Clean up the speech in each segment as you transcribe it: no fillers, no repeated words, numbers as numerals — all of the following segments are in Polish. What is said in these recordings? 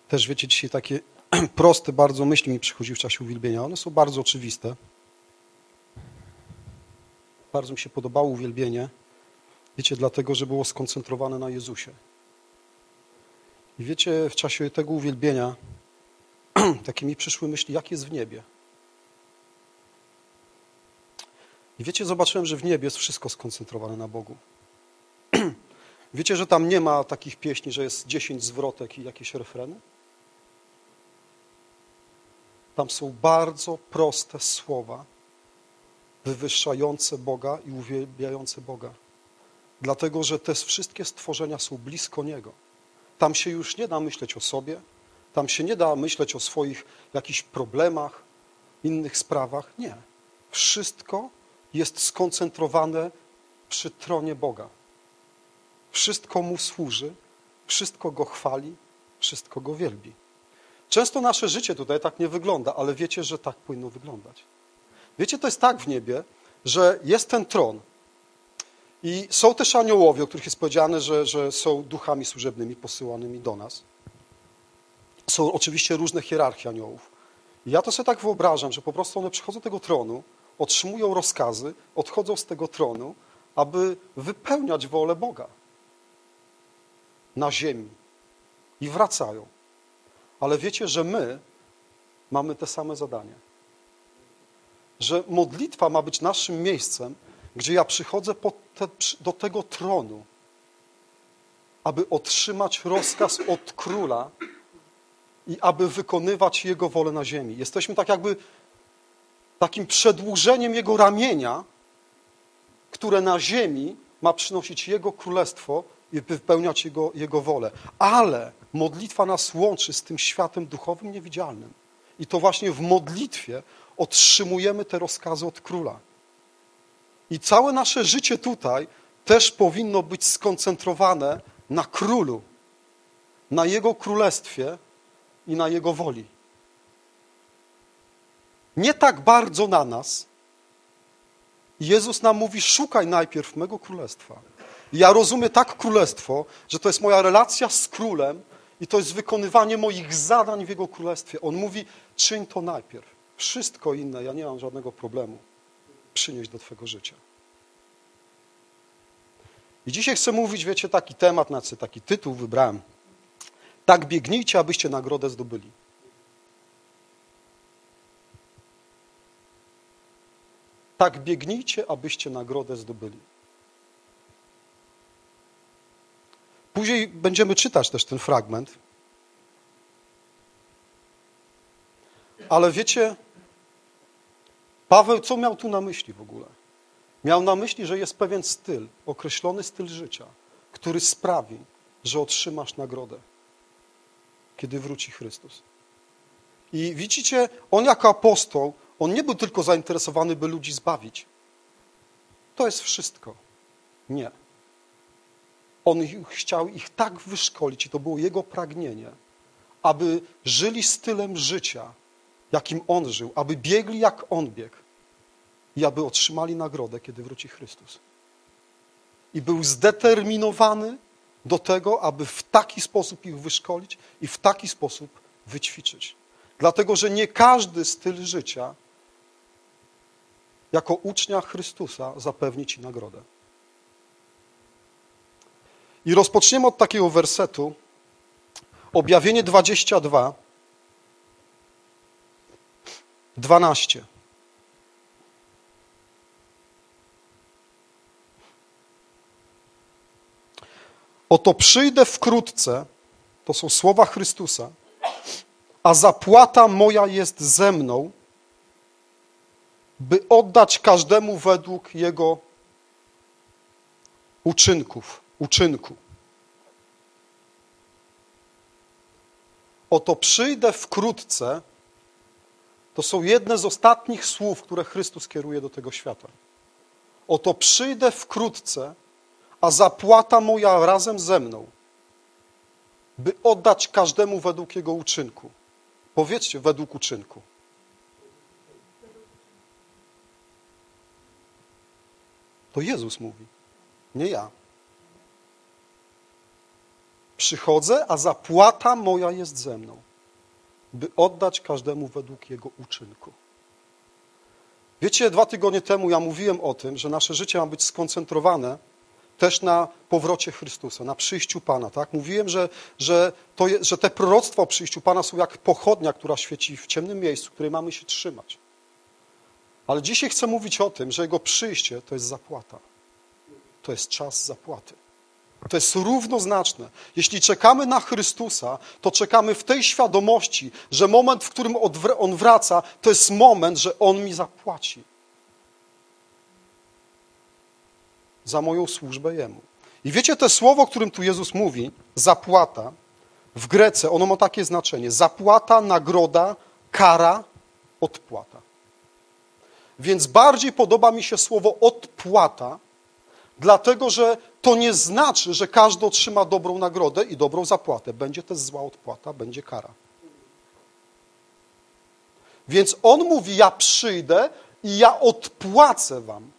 Też wiecie, dzisiaj takie proste bardzo myśli mi przychodzi w czasie uwielbienia. One są bardzo oczywiste. Bardzo mi się podobało uwielbienie. Wiecie, dlatego, że było skoncentrowane na Jezusie. I wiecie, w czasie tego uwielbienia takie mi przyszły myśli, jak jest w niebie. I wiecie, zobaczyłem, że w niebie jest wszystko skoncentrowane na Bogu. Wiecie, że tam nie ma takich pieśni, że jest 10 zwrotek i jakieś refreny? Tam są bardzo proste słowa, wywyższające Boga i uwielbiające Boga. Dlatego, że te wszystkie stworzenia są blisko Niego. Tam się już nie da myśleć o sobie, tam się nie da myśleć o swoich jakichś problemach, innych sprawach. Nie. Wszystko jest skoncentrowane przy tronie Boga. Wszystko Mu służy, wszystko Go chwali, wszystko Go wielbi. Często nasze życie tutaj tak nie wygląda, ale wiecie, że tak powinno wyglądać. Wiecie, to jest tak w niebie, że jest ten tron i są też aniołowie, o których jest powiedziane, że są duchami służebnymi posyłanymi do nas. Są oczywiście różne hierarchie aniołów. I ja to sobie tak wyobrażam, że po prostu one przychodzą do tego tronu, otrzymują rozkazy, odchodzą z tego tronu, aby wypełniać wolę Boga na ziemi i wracają. Ale wiecie, że my mamy te same zadanie. Że modlitwa ma być naszym miejscem, gdzie ja przychodzę do tego tronu, aby otrzymać rozkaz od króla i aby wykonywać Jego wolę na ziemi. Jesteśmy tak jakby takim przedłużeniem Jego ramienia, które na ziemi ma przynosić Jego królestwo i wypełniać Jego wolę. Ale modlitwa nas łączy z tym światem duchowym niewidzialnym. I to właśnie w modlitwie otrzymujemy te rozkazy od króla. I całe nasze życie tutaj też powinno być skoncentrowane na królu, na Jego królestwie i na Jego woli. Nie tak bardzo na nas. Jezus nam mówi, szukaj najpierw mego królestwa. I ja rozumiem tak królestwo, że to jest moja relacja z królem i to jest wykonywanie moich zadań w Jego królestwie. On mówi, czyń to najpierw. Wszystko inne, ja nie mam żadnego problemu przynieść do twojego życia. I dzisiaj chcę mówić, wiecie, taki temat, taki tytuł wybrałem. Tak biegnijcie, abyście nagrodę zdobyli. Tak biegnijcie, abyście nagrodę zdobyli. Później będziemy czytać też ten fragment. Ale wiecie, Paweł co miał tu na myśli w ogóle? Miał na myśli, że jest pewien styl, określony styl życia, który sprawi, że otrzymasz nagrodę, kiedy wróci Chrystus. I widzicie, on jako apostoł, on nie był tylko zainteresowany, by ludzi zbawić. To jest wszystko. Nie. On chciał ich tak wyszkolić, i to było jego pragnienie, aby żyli stylem życia, jakim on żył, aby biegli jak on biegł i aby otrzymali nagrodę, kiedy wróci Chrystus. I był zdeterminowany do tego, aby w taki sposób ich wyszkolić i w taki sposób wyćwiczyć. Dlatego, że nie każdy styl życia jako ucznia Chrystusa zapewni ci nagrodę. I rozpoczniemy od takiego wersetu, Objawienie 22, 12. Oto przyjdę wkrótce, to są słowa Chrystusa, a zapłata moja jest ze mną, by oddać każdemu według jego uczynku. Oto przyjdę wkrótce, to są jedne z ostatnich słów, które Chrystus kieruje do tego świata. Oto przyjdę wkrótce, a zapłata moja razem ze mną, by oddać każdemu według jego uczynku. Powiedzcie, według uczynku. To Jezus mówi, nie ja. Przychodzę, a zapłata moja jest ze mną, by oddać każdemu według jego uczynku. Wiecie, 2 tygodnie temu ja mówiłem o tym, że nasze życie ma być skoncentrowane też na powrocie Chrystusa, na przyjściu Pana. Tak? Mówiłem, że te proroctwa o przyjściu Pana są jak pochodnia, która świeci w ciemnym miejscu, której mamy się trzymać. Ale dzisiaj chcę mówić o tym, że Jego przyjście to jest zapłata. To jest czas zapłaty. To jest równoznaczne. Jeśli czekamy na Chrystusa, to czekamy w tej świadomości, że moment, w którym On wraca, to jest moment, że On mi zapłaci za moją służbę Jemu. I wiecie, to słowo, o którym tu Jezus mówi, zapłata, w Grece ono ma takie znaczenie. Zapłata, nagroda, kara, odpłata. Więc bardziej podoba mi się słowo odpłata, dlatego że to nie znaczy, że każdy otrzyma dobrą nagrodę i dobrą zapłatę. Będzie też zła odpłata, będzie kara. Więc On mówi, ja przyjdę i ja odpłacę wam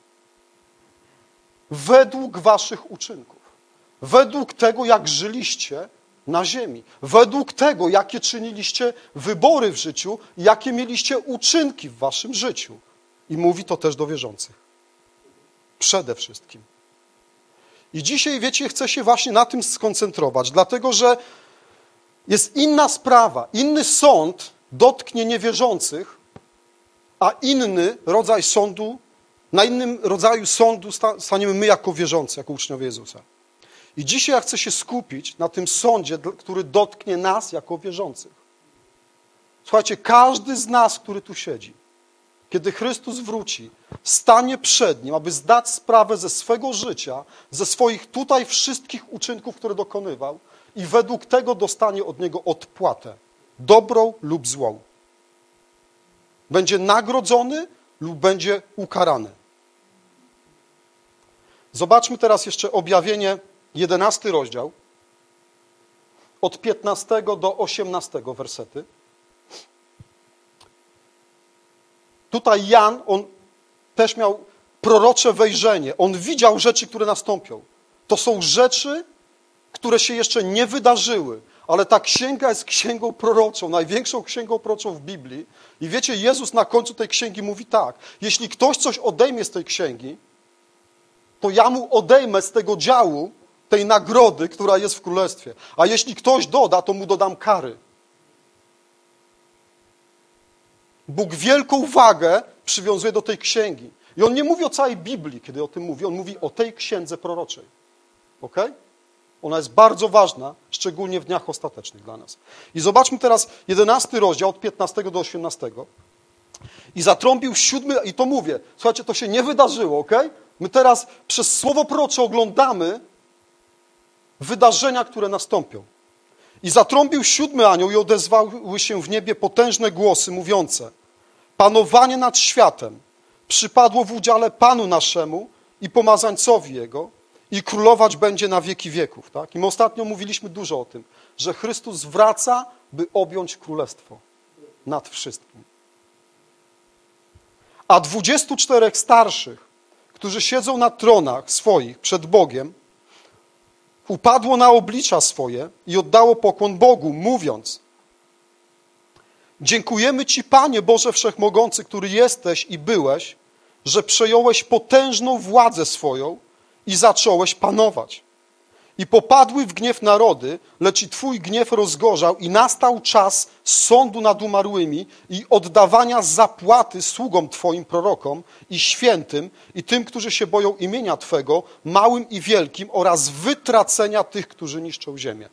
według waszych uczynków. Według tego, jak żyliście na ziemi. Według tego, jakie czyniliście wybory w życiu, jakie mieliście uczynki w waszym życiu. I mówi to też do wierzących. Przede wszystkim. I dzisiaj, wiecie, chcę się właśnie na tym skoncentrować, dlatego że jest inna sprawa, inny sąd dotknie niewierzących, a inny rodzaj sądu, na innym rodzaju sądu staniemy my jako wierzący, jako uczniowie Jezusa. I dzisiaj ja chcę się skupić na tym sądzie, który dotknie nas jako wierzących. Słuchajcie, każdy z nas, który tu siedzi, kiedy Chrystus wróci, stanie przed Nim, aby zdać sprawę ze swego życia, ze swoich tutaj wszystkich uczynków, które dokonywał i według tego dostanie od Niego odpłatę, dobrą lub złą. Będzie nagrodzony lub będzie ukarany. Zobaczmy teraz jeszcze Objawienie, 11 rozdział, od 15 do 18 wersety. Tutaj Jan, on też miał prorocze wejrzenie. On widział rzeczy, które nastąpią. To są rzeczy, które się jeszcze nie wydarzyły, ale ta księga jest księgą proroczą, największą księgą proroczą w Biblii. I wiecie, Jezus na końcu tej księgi mówi tak, jeśli ktoś coś odejmie z tej księgi, to ja mu odejmę z tego działu tej nagrody, która jest w królestwie. A jeśli ktoś doda, to mu dodam kary. Bóg wielką wagę przywiązuje do tej księgi. I On nie mówi o całej Biblii, kiedy o tym mówi. On mówi o tej księdze proroczej. Ok? Ona jest bardzo ważna, szczególnie w dniach ostatecznych dla nas. I zobaczmy teraz 11 rozdział od 15 do 18. I zatrąbił 7, i to mówię, słuchajcie, to się nie wydarzyło, ok? My teraz przez słowo prorocze oglądamy wydarzenia, które nastąpią. I zatrąbił 7 anioł i odezwały się w niebie potężne głosy mówiące: panowanie nad światem przypadło w udziale Panu naszemu i pomazańcowi Jego i królować będzie na wieki wieków. Tak? I my ostatnio mówiliśmy dużo o tym, że Chrystus wraca, by objąć królestwo nad wszystkim. A 24 starszych, którzy siedzą na tronach swoich przed Bogiem, upadło na oblicza swoje i oddało pokłon Bogu, mówiąc: dziękujemy Ci, Panie Boże Wszechmogący, który jesteś i byłeś, że przejąłeś potężną władzę swoją i zacząłeś panować. I popadły w gniew narody, lecz i Twój gniew rozgorzał i nastał czas sądu nad umarłymi i oddawania zapłaty sługom Twoim prorokom i świętym i tym, którzy się boją imienia Twego, małym i wielkim, oraz wytracenia tych, którzy niszczą ziemię.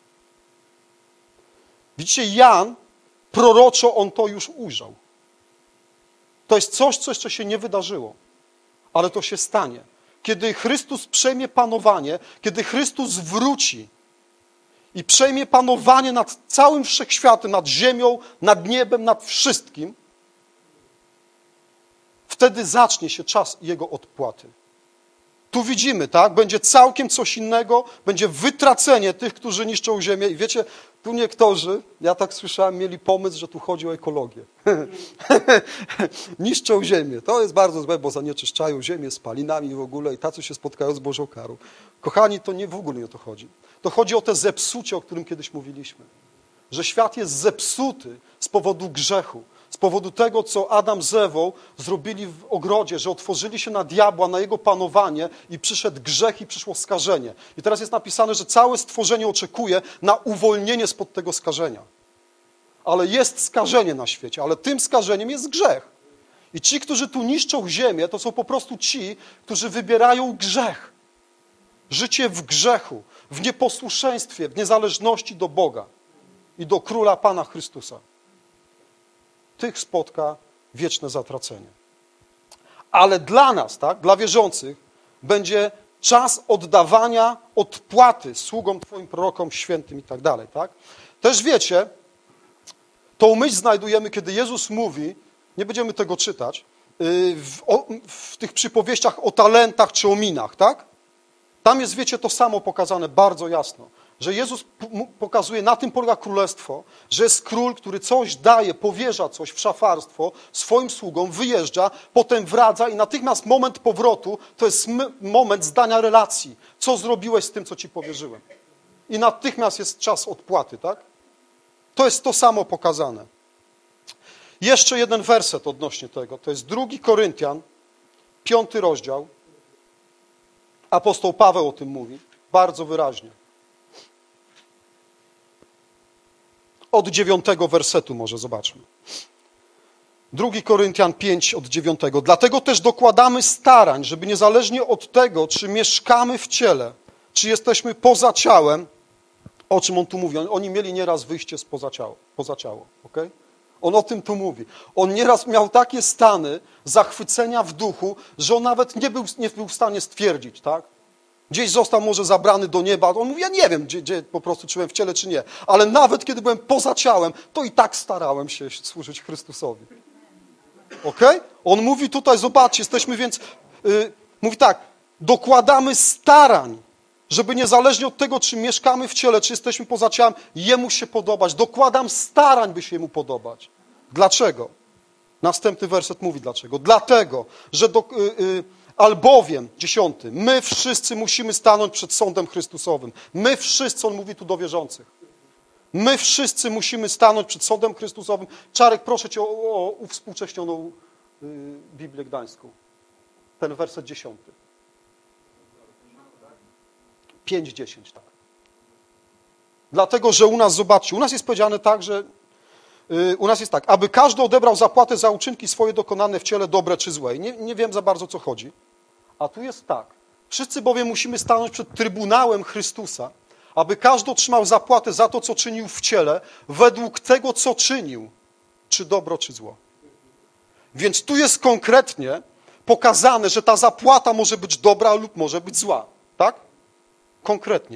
Widzicie, Jan proroczo on to już ujrzał. To jest coś, co jeszcze się nie wydarzyło, ale to się stanie. Kiedy Chrystus przejmie panowanie, kiedy Chrystus wróci i przejmie panowanie nad całym wszechświatem, nad ziemią, nad niebem, nad wszystkim, wtedy zacznie się czas Jego odpłaty. Tu widzimy, tak? Będzie całkiem coś innego, będzie wytracenie tych, którzy niszczą ziemię. I wiecie, tu niektórzy, ja tak słyszałem, mieli pomysł, że tu chodzi o ekologię. Niszczą ziemię. To jest bardzo złe, bo zanieczyszczają ziemię spalinami w ogóle i tacy się spotkają z Bożą karą. Kochani, to nie w ogóle nie o to chodzi. To chodzi o te zepsucie, o którym kiedyś mówiliśmy. Że świat jest zepsuty z powodu grzechu. Z powodu tego, co Adam z Ewą zrobili w ogrodzie, że otworzyli się na diabła, na jego panowanie i przyszedł grzech i przyszło skażenie. I teraz jest napisane, że całe stworzenie oczekuje na uwolnienie spod tego skażenia. Ale jest skażenie na świecie, ale tym skażeniem jest grzech. I ci, którzy tu niszczą ziemię, to są po prostu ci, którzy wybierają grzech. Życie w grzechu, w nieposłuszeństwie, w niezależności do Boga i do Króla Pana Chrystusa. Tych spotka wieczne zatracenie. Ale dla nas, tak, dla wierzących, będzie czas oddawania odpłaty sługom Twoim prorokom, świętym i tak dalej. Tak? Też wiecie, tą myśl znajdujemy, kiedy Jezus mówi, nie będziemy tego czytać, w tych przypowieściach o talentach czy o minach, tak? Tam jest, wiecie, to samo pokazane bardzo jasno, że Jezus pokazuje, na tym polega królestwo, że jest król, który coś daje, powierza coś w szafarstwo swoim sługom, wyjeżdża, potem wraca i natychmiast moment powrotu to jest moment zdania relacji. Co zrobiłeś z tym, co ci powierzyłem? I natychmiast jest czas odpłaty, tak? To jest to samo pokazane. Jeszcze jeden werset odnośnie tego, to jest 2 Koryntian, 5 rozdział. Apostoł Paweł o tym mówi, bardzo wyraźnie. Od 9 wersetu może zobaczmy. 2 Koryntian 5 od 9. Dlatego też dokładamy starań, żeby niezależnie od tego, czy mieszkamy w ciele, czy jesteśmy poza ciałem, o czym on tu mówi. Oni mieli nieraz wyjście poza ciało. Okay? On o tym tu mówi. On nieraz miał takie stany zachwycenia w duchu, że on nawet nie był w stanie stwierdzić, tak? Gdzieś został może zabrany do nieba. On mówi, ja nie wiem, gdzie po prostu czy byłem w ciele, czy nie. Ale nawet kiedy byłem poza ciałem, to i tak starałem się służyć Chrystusowi. Okej? On mówi tutaj, zobaczcie, jesteśmy więc... mówi tak, dokładamy starań, żeby niezależnie od tego, czy mieszkamy w ciele, czy jesteśmy poza ciałem, Jemu się podobać. Dokładam starań, by się Jemu podobać. Dlaczego? Następny werset mówi dlaczego. Dlatego, że albowiem, 10, my wszyscy musimy stanąć przed sądem Chrystusowym. My wszyscy, on mówi tu do wierzących. My wszyscy musimy stanąć przed sądem Chrystusowym. Czarek, proszę Cię o uwspółcześnioną Biblię Gdańską. Ten werset 10. 5:10, tak. Dlatego, że u nas, zobaczcie, u nas jest powiedziane tak, że u nas jest tak, aby każdy odebrał zapłatę za uczynki swoje dokonane w ciele, dobre czy złe. Nie wiem za bardzo, co chodzi. A tu jest tak. Wszyscy bowiem musimy stanąć przed Trybunałem Chrystusa, aby każdy otrzymał zapłatę za to, co czynił w ciele, według tego, co czynił, czy dobro, czy zło. Więc tu jest konkretnie pokazane, że ta zapłata może być dobra lub może być zła. Tak? Konkretnie.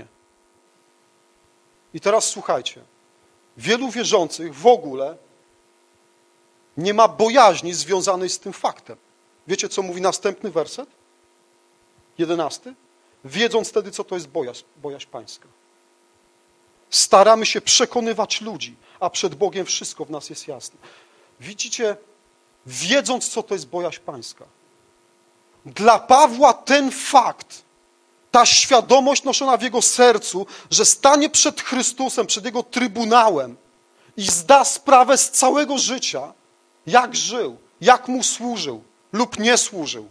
I teraz słuchajcie. Wielu wierzących w ogóle nie ma bojaźni związanej z tym faktem. Wiecie, co mówi następny werset? 11. Wiedząc wtedy, co to jest bojaźń pańska. Staramy się przekonywać ludzi, a przed Bogiem wszystko w nas jest jasne. Widzicie, wiedząc, co to jest bojaźń pańska. Dla Pawła ten fakt, ta świadomość noszona w jego sercu, że stanie przed Chrystusem, przed Jego Trybunałem i zda sprawę z całego życia, jak żył, jak Mu służył lub nie służył.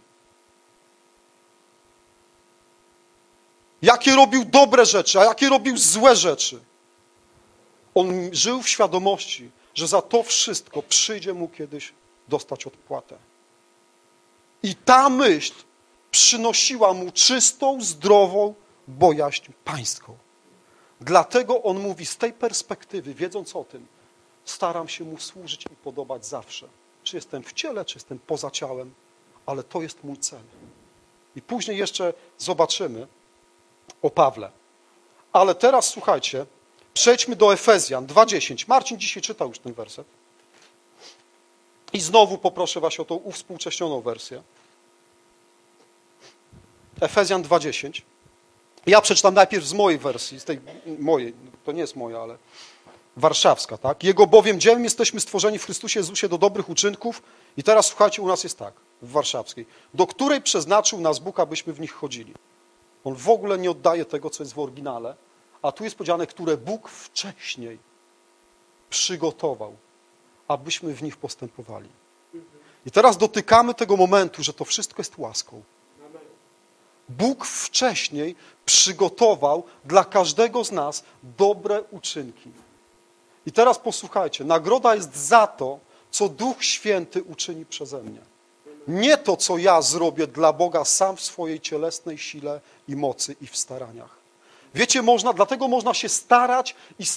Jakie robił dobre rzeczy, a jakie robił złe rzeczy. On żył w świadomości, że za to wszystko przyjdzie mu kiedyś dostać odpłatę. I ta myśl przynosiła mu czystą, zdrową bojaźń pańską. Dlatego on mówi z tej perspektywy, wiedząc o tym, staram się mu służyć i podobać zawsze. Czy jestem w ciele, czy jestem poza ciałem, ale to jest mój cel. I później jeszcze zobaczymy o Pawle. Ale teraz słuchajcie, przejdźmy do Efezjan 2:10. Marcin dzisiaj czytał już ten werset. I znowu poproszę was o tą uwspółcześnioną wersję. Efezjan 2:10. Ja przeczytam najpierw z mojej wersji, z tej mojej, to nie jest moja, ale warszawska, tak? Jego bowiem dziełem jesteśmy stworzeni w Chrystusie Jezusie do dobrych uczynków. I teraz słuchajcie, u nas jest tak, w warszawskiej. Do której przeznaczył nas Bóg, abyśmy w nich chodzili. On w ogóle nie oddaje tego, co jest w oryginale, a tu jest powiedziane, które Bóg wcześniej przygotował, abyśmy w nich postępowali. I teraz dotykamy tego momentu, że to wszystko jest łaską. Bóg wcześniej przygotował dla każdego z nas dobre uczynki. I teraz posłuchajcie, nagroda jest za to, co Duch Święty uczyni przeze mnie. Nie to, co ja zrobię dla Boga sam w swojej cielesnej sile i mocy i w staraniach. Wiecie, dlatego można się starać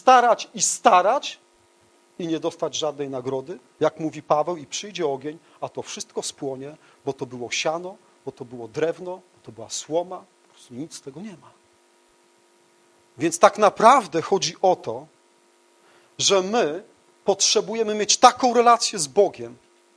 i nie dostać żadnej nagrody. Jak mówi Paweł, i przyjdzie ogień, a to wszystko spłonie, bo to było siano, bo to było drewno, bo to była słoma. Po prostu nic z tego nie ma. Więc tak naprawdę chodzi o to, że my potrzebujemy mieć taką relację z Bogiem,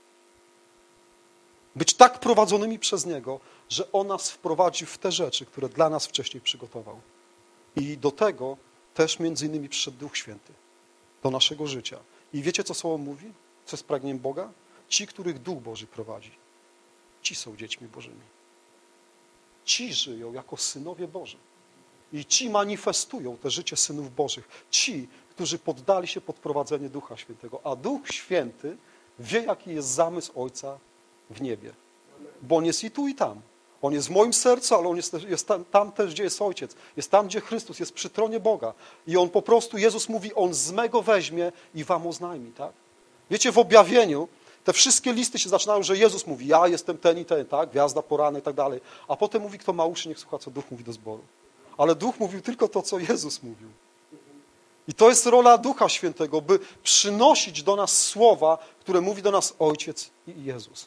być tak prowadzonymi przez Niego, że On nas wprowadzi w te rzeczy, które dla nas wcześniej przygotował. I do tego też między innymi przyszedł Duch Święty do naszego życia. I wiecie, co Słowo mówi? Co jest pragnieniem Boga? Ci, których Duch Boży prowadzi, ci są dziećmi Bożymi. Ci żyją jako synowie Boży. I ci manifestują te życie synów Bożych. Ci, którzy poddali się pod prowadzenie Ducha Świętego. A Duch Święty wie, jaki jest zamysł Ojca w niebie. Bo on jest i tu, i tam. On jest w moim sercu, ale on jest tam też, gdzie jest Ojciec. Jest tam, gdzie Chrystus jest przy tronie Boga. I on po prostu, Jezus mówi, on z mego weźmie i wam oznajmi, tak? Wiecie, w objawieniu te wszystkie listy się zaczynają, że Jezus mówi, ja jestem ten i ten, tak? Gwiazda poranna i tak dalej. A potem mówi, kto ma uszy, niech słucha, co Duch mówi do zboru. Ale Duch mówił tylko to, co Jezus mówił. I to jest rola Ducha Świętego, by przynosić do nas słowa, które mówi do nas Ojciec i Jezus.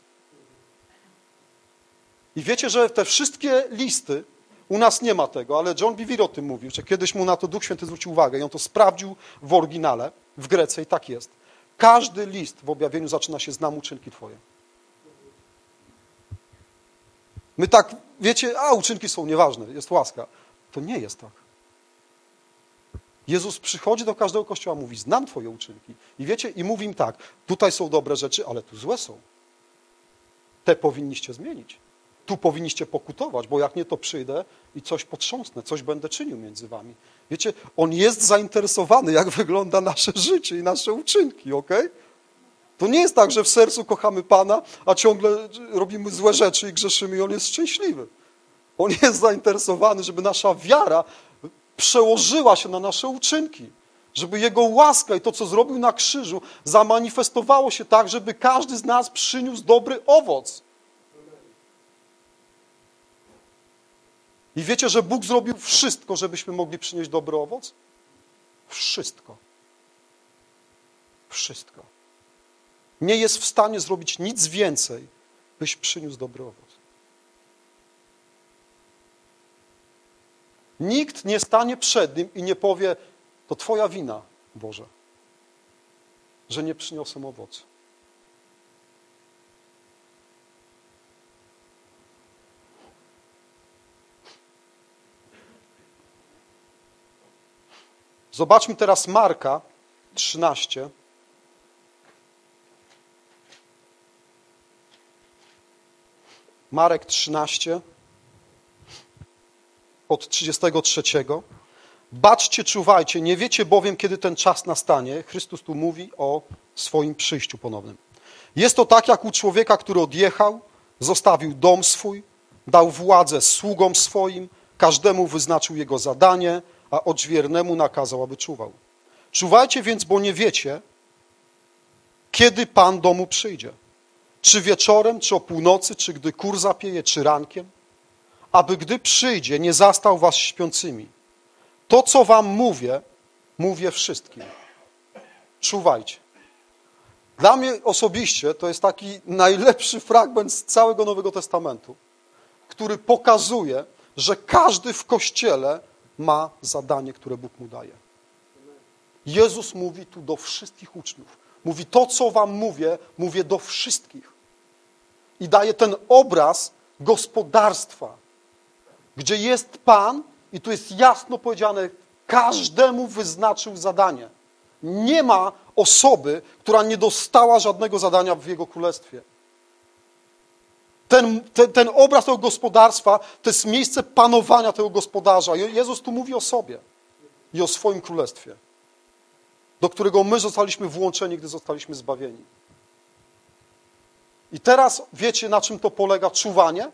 I wiecie, że te wszystkie listy, u nas nie ma tego, ale John Bevere o tym mówił, że kiedyś mu na to Duch Święty zwrócił uwagę i on to sprawdził w oryginale, w Grece i tak jest. Każdy list w objawieniu zaczyna się znam uczynki Twoje. My tak, wiecie, uczynki są nieważne, jest łaska. To nie jest tak. Jezus przychodzi do każdego kościoła, mówi, znam Twoje uczynki. I wiecie, i mówi im tak, tutaj są dobre rzeczy, ale tu złe są. Te powinniście zmienić. Tu powinniście pokutować, bo jak nie, to przyjdę i coś potrząsnę, coś będę czynił między wami. Wiecie, on jest zainteresowany, jak wygląda nasze życie i nasze uczynki, okej? To nie jest tak, że w sercu kochamy Pana, a ciągle robimy złe rzeczy i grzeszymy i on jest szczęśliwy. On jest zainteresowany, żeby nasza wiara przełożyła się na nasze uczynki. Żeby Jego łaska i to, co zrobił na krzyżu, zamanifestowało się tak, żeby każdy z nas przyniósł dobry owoc. I wiecie, że Bóg zrobił wszystko, żebyśmy mogli przynieść dobry owoc? Wszystko. Wszystko. Nie jest w stanie zrobić nic więcej, byś przyniósł dobry owoc. Nikt nie stanie przed Nim i nie powie, to Twoja wina, Boże, że nie przyniosłem owocu. Zobaczmy teraz Marka 13. Marek 13 od 33. Baczcie, czuwajcie, nie wiecie bowiem, kiedy ten czas nastanie. Chrystus tu mówi o swoim przyjściu ponownym. Jest to tak, jak u człowieka, który odjechał, zostawił dom swój, dał władzę sługom swoim, każdemu wyznaczył jego zadanie, a odźwiernemu nakazał, aby czuwał. Czuwajcie więc, bo nie wiecie, kiedy Pan domu przyjdzie. Czy wieczorem, czy o północy, czy gdy kur zapieje, czy rankiem, aby gdy przyjdzie, nie zastał was śpiącymi. To, co wam mówię, mówię wszystkim. Czuwajcie. Dla mnie osobiście to jest taki najlepszy fragment z całego Nowego Testamentu, który pokazuje, że każdy w Kościele ma zadanie, które Bóg mu daje. Jezus mówi tu do wszystkich uczniów. Mówi, to, co wam mówię, mówię do wszystkich. I daje ten obraz gospodarstwa. gdzie jest Pan i tu jest jasno powiedziane, każdemu wyznaczył zadanie. Nie ma osoby, która nie dostała żadnego zadania w Jego Królestwie. Ten obraz tego gospodarstwa to jest miejsce panowania tego gospodarza. Jezus tu mówi o sobie i o swoim królestwie, do którego my zostaliśmy włączeni, gdy zostaliśmy zbawieni. I teraz wiecie, na czym to polega czuwanie?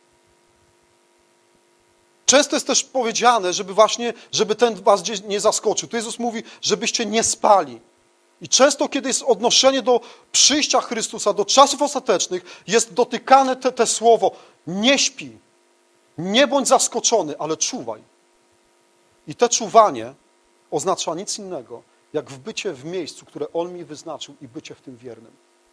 Często jest też powiedziane, żeby ten was gdzieś nie zaskoczył. Tu Jezus mówi, żebyście nie spali. I często, kiedy jest odnoszenie do przyjścia Chrystusa, do czasów ostatecznych, jest dotykane te słowo, nie śpi, nie bądź zaskoczony, ale czuwaj. I to czuwanie oznacza nic innego, jak bycie w miejscu, które On mi wyznaczył i bycie w tym wiernym.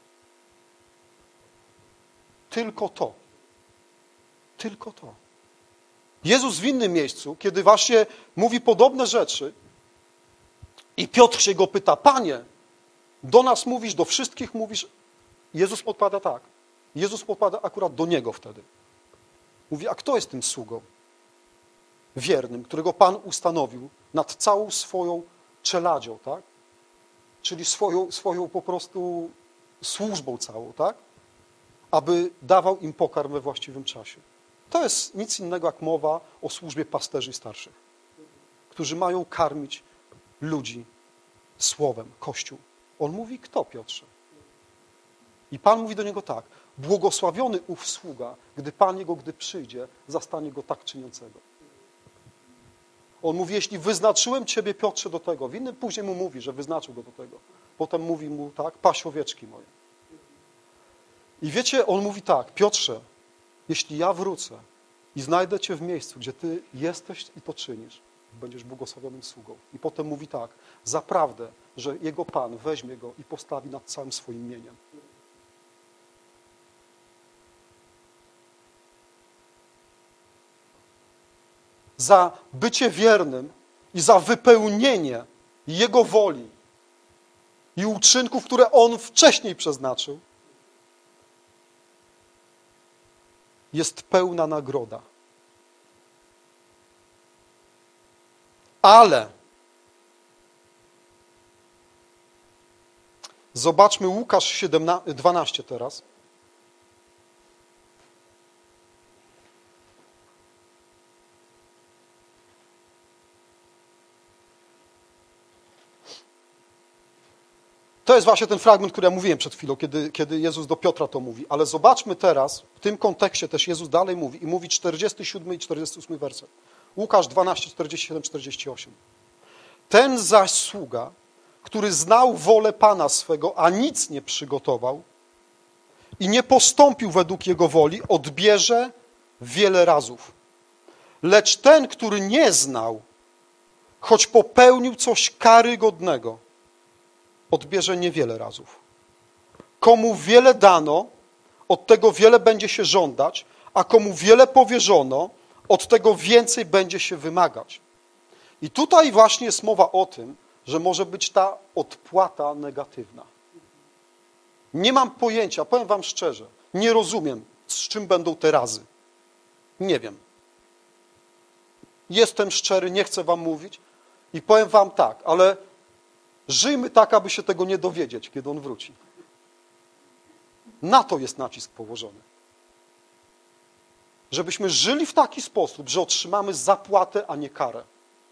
Tylko to. Tylko to. Jezus w innym miejscu, kiedy właśnie mówi podobne rzeczy i Piotr się go pyta, Panie, do nas mówisz, do wszystkich mówisz. Jezus podpada tak. Jezus podpada akurat do niego wtedy. Mówi, a kto jest tym sługą wiernym, którego Pan ustanowił nad całą swoją czeladzią, tak? Czyli swoją po prostu służbą całą, tak? Aby dawał im pokarm we właściwym czasie. To jest nic innego jak mowa o służbie pasterzy starszych, którzy mają karmić ludzi słowem, Kościół. On mówi, kto, Piotrze? I Pan mówi do niego tak, błogosławiony ów sługa, gdy Pan jego, gdy przyjdzie, zastanie go tak czyniącego. On mówi, jeśli wyznaczyłem ciebie, Piotrze, do tego, w innym później mu mówi, że wyznaczył go do tego. Potem mówi mu tak, paś owieczki moje. I wiecie, on mówi tak, Piotrze, jeśli ja wrócę i znajdę cię w miejscu, gdzie ty jesteś i to czynisz, będziesz błogosławionym sługą. I potem mówi tak, zaprawdę, że jego Pan weźmie go i postawi nad całym swoim mieniem. Za bycie wiernym i za wypełnienie Jego woli i uczynków, które On wcześniej przeznaczył, jest pełna nagroda. Ale zobaczmy Łukasz 12 teraz. To jest właśnie ten fragment, który ja mówiłem przed chwilą, kiedy Jezus do Piotra to mówi. Ale zobaczmy teraz, w tym kontekście też Jezus dalej mówi i mówi 47 i 48 werset. Łukasz 12, 47, 48. Ten zaś sługa, który znał wolę Pana swego, a nic nie przygotował i nie postąpił według Jego woli, odbierze wiele razów. Lecz ten, który nie znał, choć popełnił coś karygodnego, odbierze niewiele razów. Komu wiele dano, od tego wiele będzie się żądać, a komu wiele powierzono, od tego więcej będzie się wymagać. I tutaj właśnie jest mowa o tym, że może być ta odpłata negatywna. Nie mam pojęcia, powiem wam szczerze, nie rozumiem, z czym będą te razy. Nie wiem. Jestem szczery, nie chcę wam mówić i powiem wam tak, ale żyjmy tak, aby się tego nie dowiedzieć, kiedy On wróci. Na to jest nacisk położony. Żebyśmy żyli w taki sposób, że otrzymamy zapłatę, a nie karę.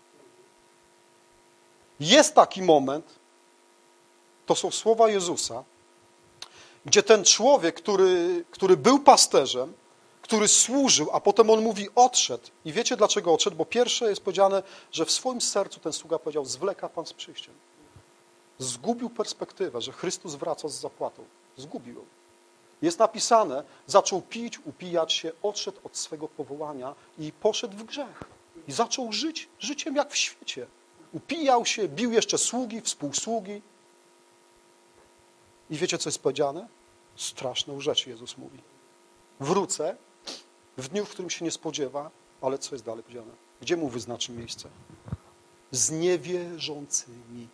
Jest taki moment, to są słowa Jezusa, gdzie ten człowiek, który był pasterzem, który służył, a potem on mówi odszedł. I wiecie dlaczego odszedł? Bo pierwsze jest powiedziane, że w swoim sercu ten sługa powiedział, zwleka Pan z przyjściem. Zgubił perspektywę, że Chrystus wraca z zapłatą. Zgubił ją. Jest napisane, zaczął pić, upijać się, odszedł od swego powołania i poszedł w grzech. I zaczął żyć życiem jak w świecie. Upijał się, bił jeszcze sługi, współsługi. I wiecie, co jest powiedziane? Straszną rzecz Jezus mówi. Wrócę w dniu, w którym się nie spodziewa, ale co jest dalej powiedziane? Gdzie mu wyznaczy miejsce? Z niewierzącymi.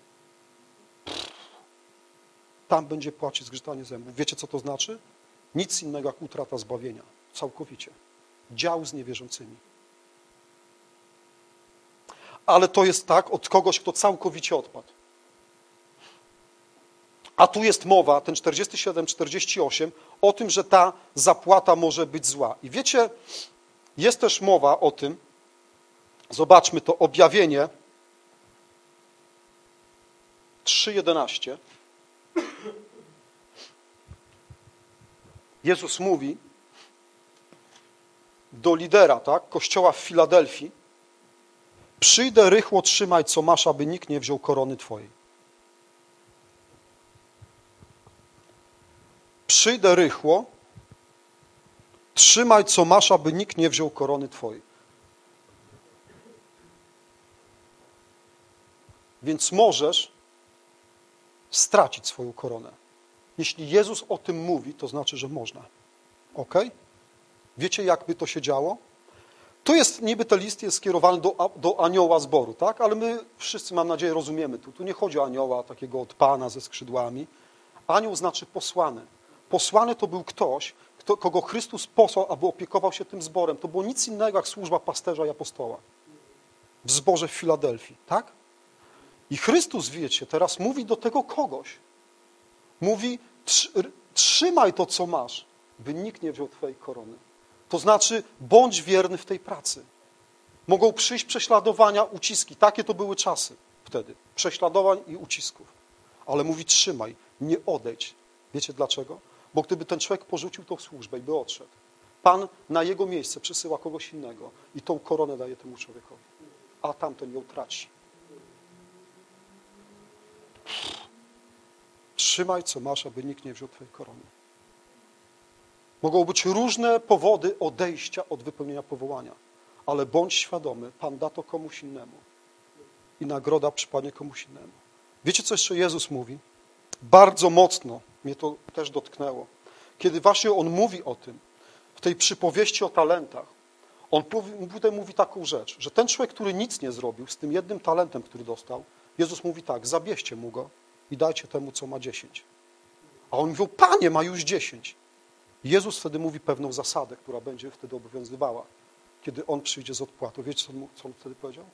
Tam będzie płacić zgrzytanie zębów. Wiecie, co to znaczy? Nic innego jak utrata zbawienia. Całkowicie. Dział z niewierzącymi. ale to jest tak od kogoś, kto całkowicie odpadł. A tu jest mowa, ten 47, 48, o tym, że ta zapłata może być zła. I wiecie, jest też mowa o tym, zobaczmy to, Objawienie 3:11. Jezus mówi do lidera, tak, kościoła w Filadelfii: przyjdę rychło, trzymaj co masz, aby nikt nie wziął korony twojej. Przyjdę rychło, trzymaj co masz, aby nikt nie wziął korony twojej. Więc możesz stracić swoją koronę. Jeśli Jezus o tym mówi, to znaczy, że można. Ok? Wiecie, jakby to się działo? Tu jest, niby ten list jest skierowany do anioła zboru, tak? Ale my wszyscy, mam nadzieję, rozumiemy tu. Tu nie chodzi o anioła takiego od Pana ze skrzydłami. Anioł znaczy posłany. Posłany to był ktoś, kogo Chrystus posłał, aby opiekował się tym zborem. To było nic innego jak służba pasterza i apostoła w zborze w Filadelfii, tak? I Chrystus, wiecie, teraz mówi do tego kogoś. Mówi: trzymaj to, co masz, by nikt nie wziął twojej korony. To znaczy, bądź wierny w tej pracy. Mogą przyjść prześladowania, uciski. Takie to były czasy wtedy. Prześladowań i ucisków. Ale mówi: trzymaj, nie odejdź. Wiecie dlaczego? Bo gdyby ten człowiek porzucił tą służbę i by odszedł, Pan na jego miejsce przysyła kogoś innego i tą koronę daje temu człowiekowi. A tamten ją traci. Trzymaj, co masz, aby nikt nie wziął twojej korony. Mogą być różne powody odejścia od wypełnienia powołania, ale bądź świadomy, Pan da to komuś innemu i nagroda przypadnie komuś innemu. Wiecie, co jeszcze Jezus mówi? Bardzo mocno mnie to też dotknęło. Kiedy właśnie On mówi o tym, w tej przypowieści o talentach, On mówi taką rzecz, że ten człowiek, który nic nie zrobił z tym jednym talentem, który dostał, Jezus mówi tak: zabierzcie mu go i dajcie temu, co ma 10. A on mówił: Panie, ma już 10. Jezus wtedy mówi pewną zasadę, która będzie wtedy obowiązywała, kiedy On przyjdzie z odpłatą. Wiecie, co On wtedy powiedział?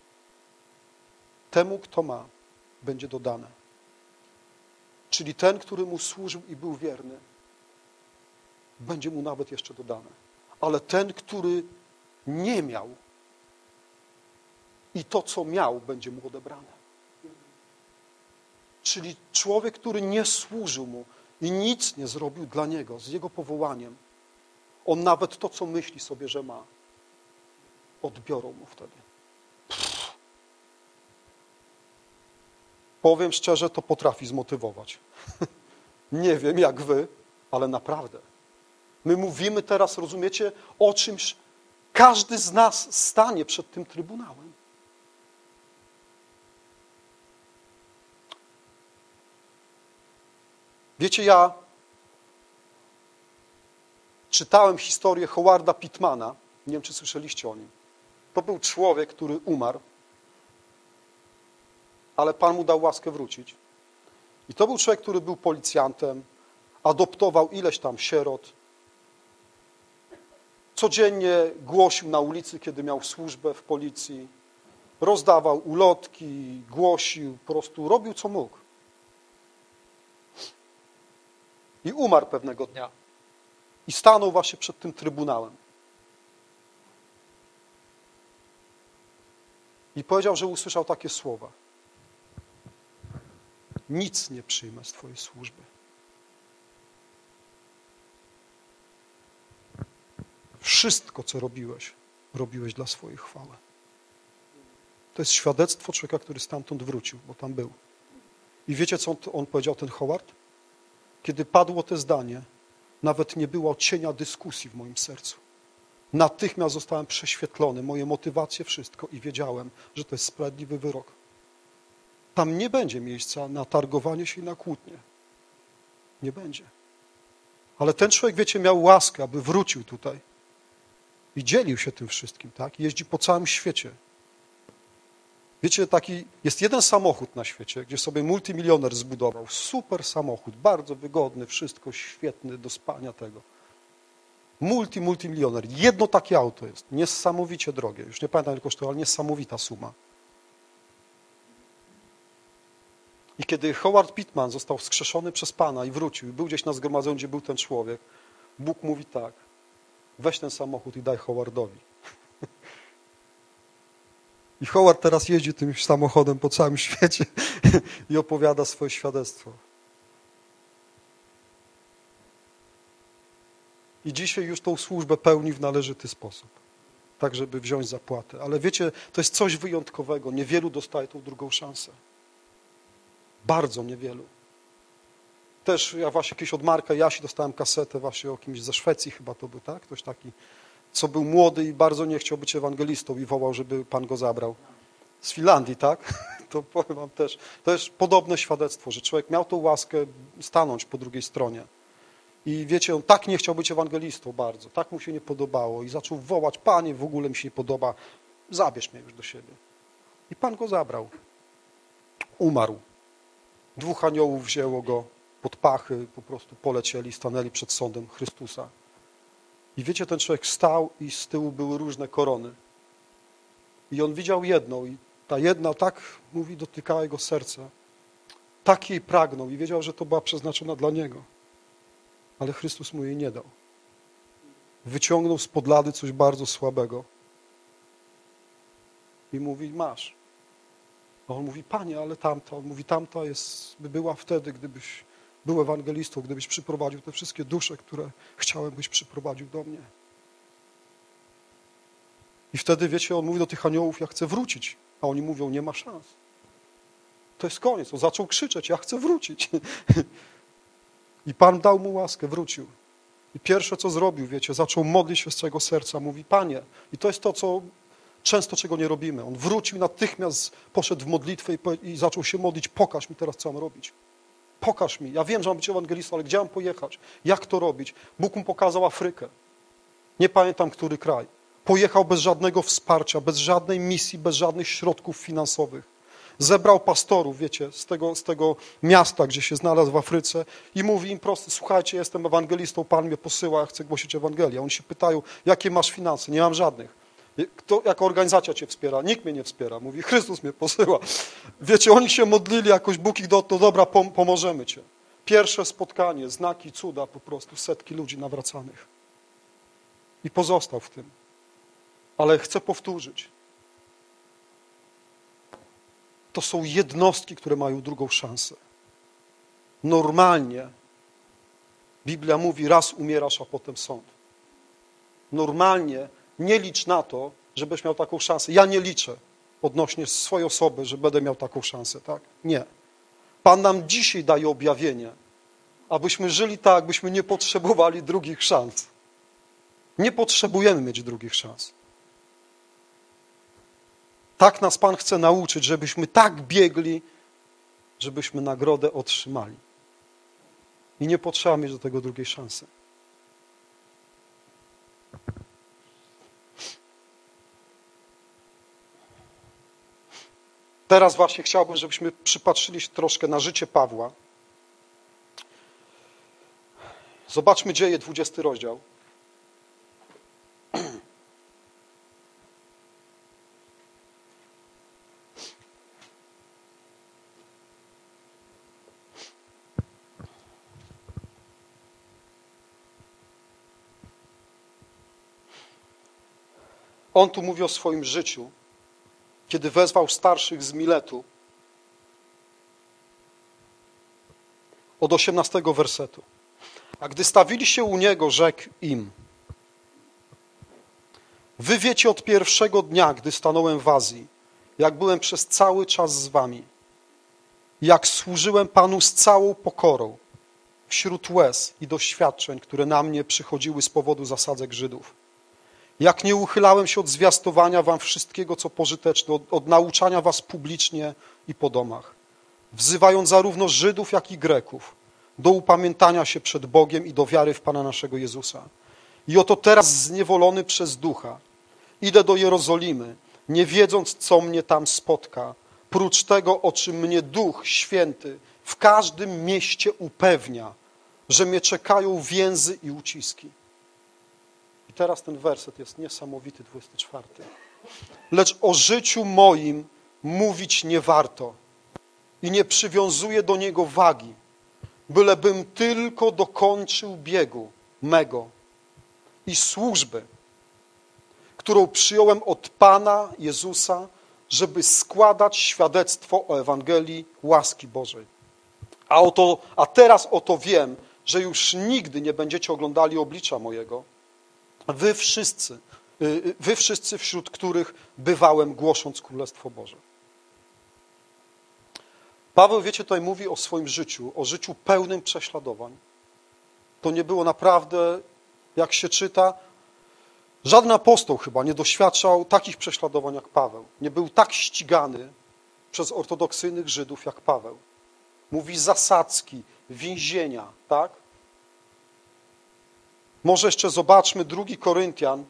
Temu, kto ma, będzie dodane. Czyli ten, który mu służył i był wierny, będzie mu nawet jeszcze dodane. Ale ten, który nie miał i to, co miał, będzie mu odebrane. Czyli człowiek, który nie służył mu i nic nie zrobił dla niego, z jego powołaniem, on nawet to, co myśli sobie, że ma, odbiorą mu wtedy. Powiem szczerze, to potrafi zmotywować. Nie wiem jak wy, ale naprawdę. My mówimy teraz, rozumiecie, o czymś, każdy z nas stanie przed tym trybunałem. Wiecie, ja czytałem historię Howarda Pittmana, nie wiem, czy słyszeliście o nim. To był człowiek, który umarł, ale Pan mu dał łaskę wrócić. I to był człowiek, który był policjantem, adoptował ileś tam sierot, codziennie głosił na ulicy, kiedy miał służbę w policji, rozdawał ulotki, głosił, po prostu robił, co mógł. I umarł pewnego dnia. I stanął właśnie przed tym trybunałem. I powiedział, że usłyszał takie słowa: nic nie przyjmę z twojej służby. Wszystko, co robiłeś, robiłeś dla swojej chwały. To jest świadectwo człowieka, który stamtąd wrócił, bo tam był. I wiecie, co on powiedział, ten Howard? Kiedy padło to zdanie, nawet nie było cienia dyskusji w moim sercu. Natychmiast zostałem prześwietlony, moje motywacje, wszystko i wiedziałem, że to jest sprawiedliwy wyrok. Tam nie będzie miejsca na targowanie się i na kłótnie. Nie będzie. Ale ten człowiek, wiecie, miał łaskę, aby wrócił tutaj i dzielił się tym wszystkim, tak? Jeździ po całym świecie. Wiecie, jest jeden samochód na świecie, gdzie sobie multimilioner zbudował. Super samochód, bardzo wygodny, wszystko świetne do spania tego. Multimilioner. Jedno takie auto jest, niesamowicie drogie. Już nie pamiętam, ile kosztowało, ale niesamowita suma. I kiedy Howard Pittman został wskrzeszony przez Pana i wrócił, i był gdzieś na zgromadzeniu, gdzie był ten człowiek, Bóg mówi tak, weź ten samochód i daj Howardowi. I Howard teraz jeździ tym samochodem po całym świecie i opowiada swoje świadectwo. I dzisiaj już tą służbę pełni w należyty sposób, tak żeby wziąć zapłatę. Ale wiecie, to jest coś wyjątkowego. Niewielu dostaje tą drugą szansę. Bardzo niewielu. Też ja właśnie kiedyś od Marka Jasi dostałem kasetę właśnie o kimś ze Szwecji chyba to był, tak? Ktoś taki, co był młody i bardzo nie chciał być ewangelistą i wołał, żeby Pan go zabrał. Z Finlandii, tak? To powiem wam też. To jest podobne świadectwo, że człowiek miał tą łaskę stanąć po drugiej stronie. I wiecie, on tak nie chciał być ewangelistą bardzo, tak mu się nie podobało i zaczął wołać, Panie, w ogóle mi się nie podoba, zabierz mnie już do siebie. I Pan go zabrał. Umarł. 2 aniołów wzięło go pod pachy, po prostu polecieli, stanęli przed sądem Chrystusa. I wiecie, ten człowiek stał i z tyłu były różne korony. I on widział jedną i ta jedna tak, mówi, dotykała jego serce. Tak jej pragnął i wiedział, że to była przeznaczona dla niego. Ale Chrystus mu jej nie dał. Wyciągnął spod lady coś bardzo słabego i mówi, masz. A on mówi, Panie, ale tamta. On mówi, tamta by była wtedy, gdybyś był ewangelistą, gdybyś przyprowadził te wszystkie dusze, które chciałem, byś przyprowadził do mnie. I wtedy, wiecie, on mówi do tych aniołów, ja chcę wrócić. A oni mówią, nie ma szans. To jest koniec. On zaczął krzyczeć, ja chcę wrócić. I Pan dał mu łaskę, wrócił. I pierwsze, co zrobił, wiecie, zaczął modlić się z całego serca. Mówi, Panie, i to jest to, co często czego nie robimy. On wrócił natychmiast, poszedł w modlitwę i zaczął się modlić, pokaż mi teraz, co mam robić. Pokaż mi. Ja wiem, że mam być ewangelistą, ale gdzie mam pojechać? Jak to robić? Bóg mu pokazał Afrykę. Nie pamiętam, który kraj. Pojechał bez żadnego wsparcia, bez żadnej misji, bez żadnych środków finansowych. Zebrał pastorów, wiecie, z tego miasta, gdzie się znalazł w Afryce i mówi im prosto, słuchajcie, jestem ewangelistą, Pan mnie posyła, ja chcę głosić Ewangelię. Oni się pytają, jakie masz finanse? Nie mam żadnych. Jaka organizacja cię wspiera? Nikt mnie nie wspiera. Mówi, Chrystus mnie posyła. Wiecie, oni się modlili, jakoś Bóg ich no dobra, pomożemy cię. Pierwsze spotkanie, znaki, cuda, po prostu setki ludzi nawracanych. I pozostał w tym. Ale chcę powtórzyć. To są jednostki, które mają drugą szansę. Normalnie Biblia mówi, raz umierasz, a potem sąd. Normalnie nie licz na to, żebyś miał taką szansę. Ja nie liczę odnośnie swojej osoby, że będę miał taką szansę, tak? Nie. Pan nam dzisiaj daje objawienie, abyśmy żyli tak, byśmy nie potrzebowali drugich szans. Nie potrzebujemy mieć drugich szans. Tak nas Pan chce nauczyć, żebyśmy tak biegli, żebyśmy nagrodę otrzymali. I nie potrzeba mieć do tego drugiej szansy. Teraz właśnie chciałbym, żebyśmy przypatrzyli się troszkę na życie Pawła. Zobaczmy Dzieje, 20 rozdział. On tu mówi o swoim życiu, kiedy wezwał starszych z Miletu. Od 18 wersetu. A gdy stawili się u niego, rzekł im: wy wiecie od pierwszego dnia, gdy stanąłem w Azji, jak byłem przez cały czas z wami, jak służyłem Panu z całą pokorą, wśród łez i doświadczeń, które na mnie przychodziły z powodu zasadzek Żydów. Jak nie uchylałem się od zwiastowania wam wszystkiego, co pożyteczne, od nauczania was publicznie i po domach, wzywając zarówno Żydów, jak i Greków do upamiętania się przed Bogiem i do wiary w Pana naszego Jezusa. I oto teraz zniewolony przez Ducha idę do Jerozolimy, nie wiedząc, co mnie tam spotka, prócz tego, o czym mnie Duch Święty w każdym mieście upewnia, że mnie czekają więzy i uciski. I teraz ten werset jest niesamowity, 24. Lecz o życiu moim mówić nie warto, i nie przywiązuję do niego wagi, bylebym tylko dokończył biegu mego i służby, którą przyjąłem od Pana Jezusa, żeby składać świadectwo o Ewangelii łaski Bożej. A teraz oto wiem, że już nigdy nie będziecie oglądali oblicza mojego, wy wszyscy, wśród których bywałem, głosząc Królestwo Boże. Paweł, wiecie, tutaj mówi o swoim życiu, o życiu pełnym prześladowań. To nie było naprawdę, jak się czyta, żaden apostoł chyba nie doświadczał takich prześladowań jak Paweł. Nie był tak ścigany przez ortodoksyjnych Żydów jak Paweł. Mówi zasadzki, więzienia, tak? Może jeszcze zobaczmy 2 Koryntian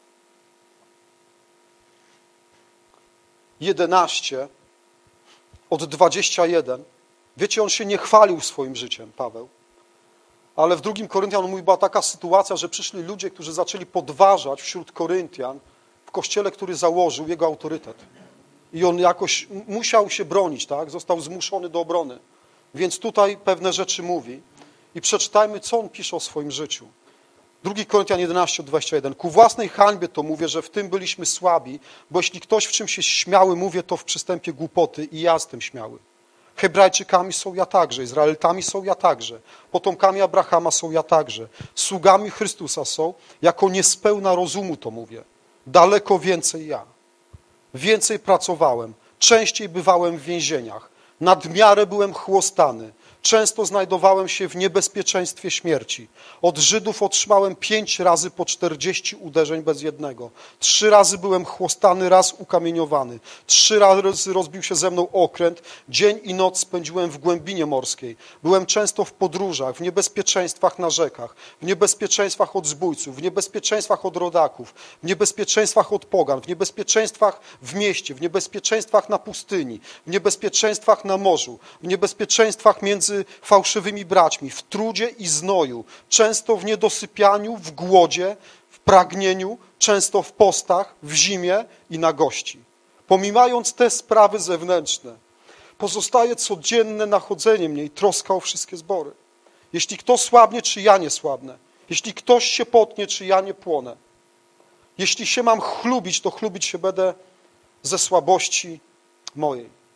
11 od 21. Wiecie, on się nie chwalił swoim życiem, Paweł. Ale w 2 Koryntian mówi, była taka sytuacja, że przyszli ludzie, którzy zaczęli podważać wśród Koryntian w kościele, który założył, jego autorytet. I on jakoś musiał się bronić, tak? Został zmuszony do obrony. Więc tutaj pewne rzeczy mówi. I przeczytajmy, co on pisze o swoim życiu. 2 Koryntian 11, 21. Ku własnej hańbie to mówię, że w tym byliśmy słabi, bo jeśli ktoś w czymś jest śmiały, mówię to w przystępie głupoty i ja jestem śmiały. Hebrajczykami są ja także, Izraelitami są ja także, potomkami Abrahama są ja także, sługami Chrystusa są, jako niespełna rozumu to mówię. Daleko więcej ja. Więcej pracowałem, częściej bywałem w więzieniach, nadmiarę byłem chłostany, często znajdowałem się w niebezpieczeństwie śmierci. Od Żydów otrzymałem 5 razy po 40 uderzeń bez jednego. 3 razy byłem chłostany, raz ukamieniowany. 3 razy rozbił się ze mną okręt. Dzień i noc spędziłem w głębinie morskiej. Byłem często w podróżach, w niebezpieczeństwach na rzekach, w niebezpieczeństwach od zbójców, w niebezpieczeństwach od rodaków, w niebezpieczeństwach od pogan, w niebezpieczeństwach w mieście, w niebezpieczeństwach na pustyni, w niebezpieczeństwach na morzu, w niebezpieczeństwach między fałszywymi braćmi, w trudzie i znoju, często w niedosypianiu, w głodzie, w pragnieniu, często w postach, w zimie i nagości. Pomijając te sprawy zewnętrzne, pozostaje codzienne nachodzenie mnie i troska o wszystkie zbory. Jeśli kto słabnie, czy ja nie słabnę? Jeśli ktoś się potnie, czy ja nie płonę? Jeśli się mam chlubić, to chlubić się będę ze słabości mojej.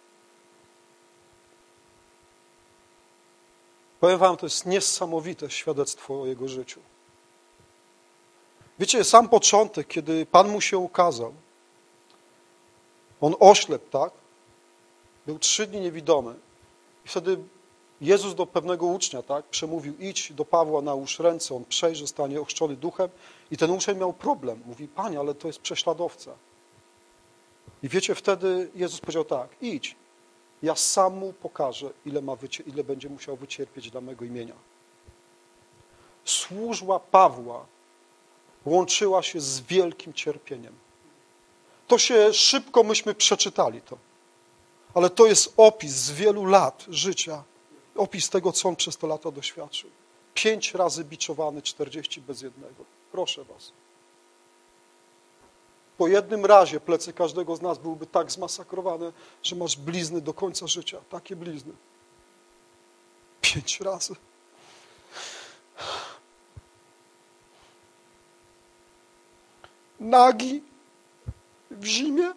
Powiem wam, to jest niesamowite świadectwo o jego życiu. Wiecie, sam początek, kiedy Pan mu się ukazał, on oślepł, tak? Był 3 dni niewidomy. I wtedy Jezus do pewnego ucznia, tak? Przemówił, idź do Pawła, nałóż ręce, on przejrzy, zostanie ochrzczony duchem. I ten uczeń miał problem. Mówi, Panie, ale to jest prześladowca. I wiecie, wtedy Jezus powiedział tak, idź. Ja sam mu pokażę, ile będzie musiał wycierpieć dla mego imienia. Służba Pawła łączyła się z wielkim cierpieniem. To się szybko myśmy przeczytali to. Ale to jest opis z wielu lat życia. Opis tego, co on przez te lata doświadczył. 5 razy biczowany, 40 bez jednego. Proszę was. Po jednym razie plecy każdego z nas byłyby tak zmasakrowane, że masz blizny do końca życia. Takie blizny. 5 razy. Nagi w zimie.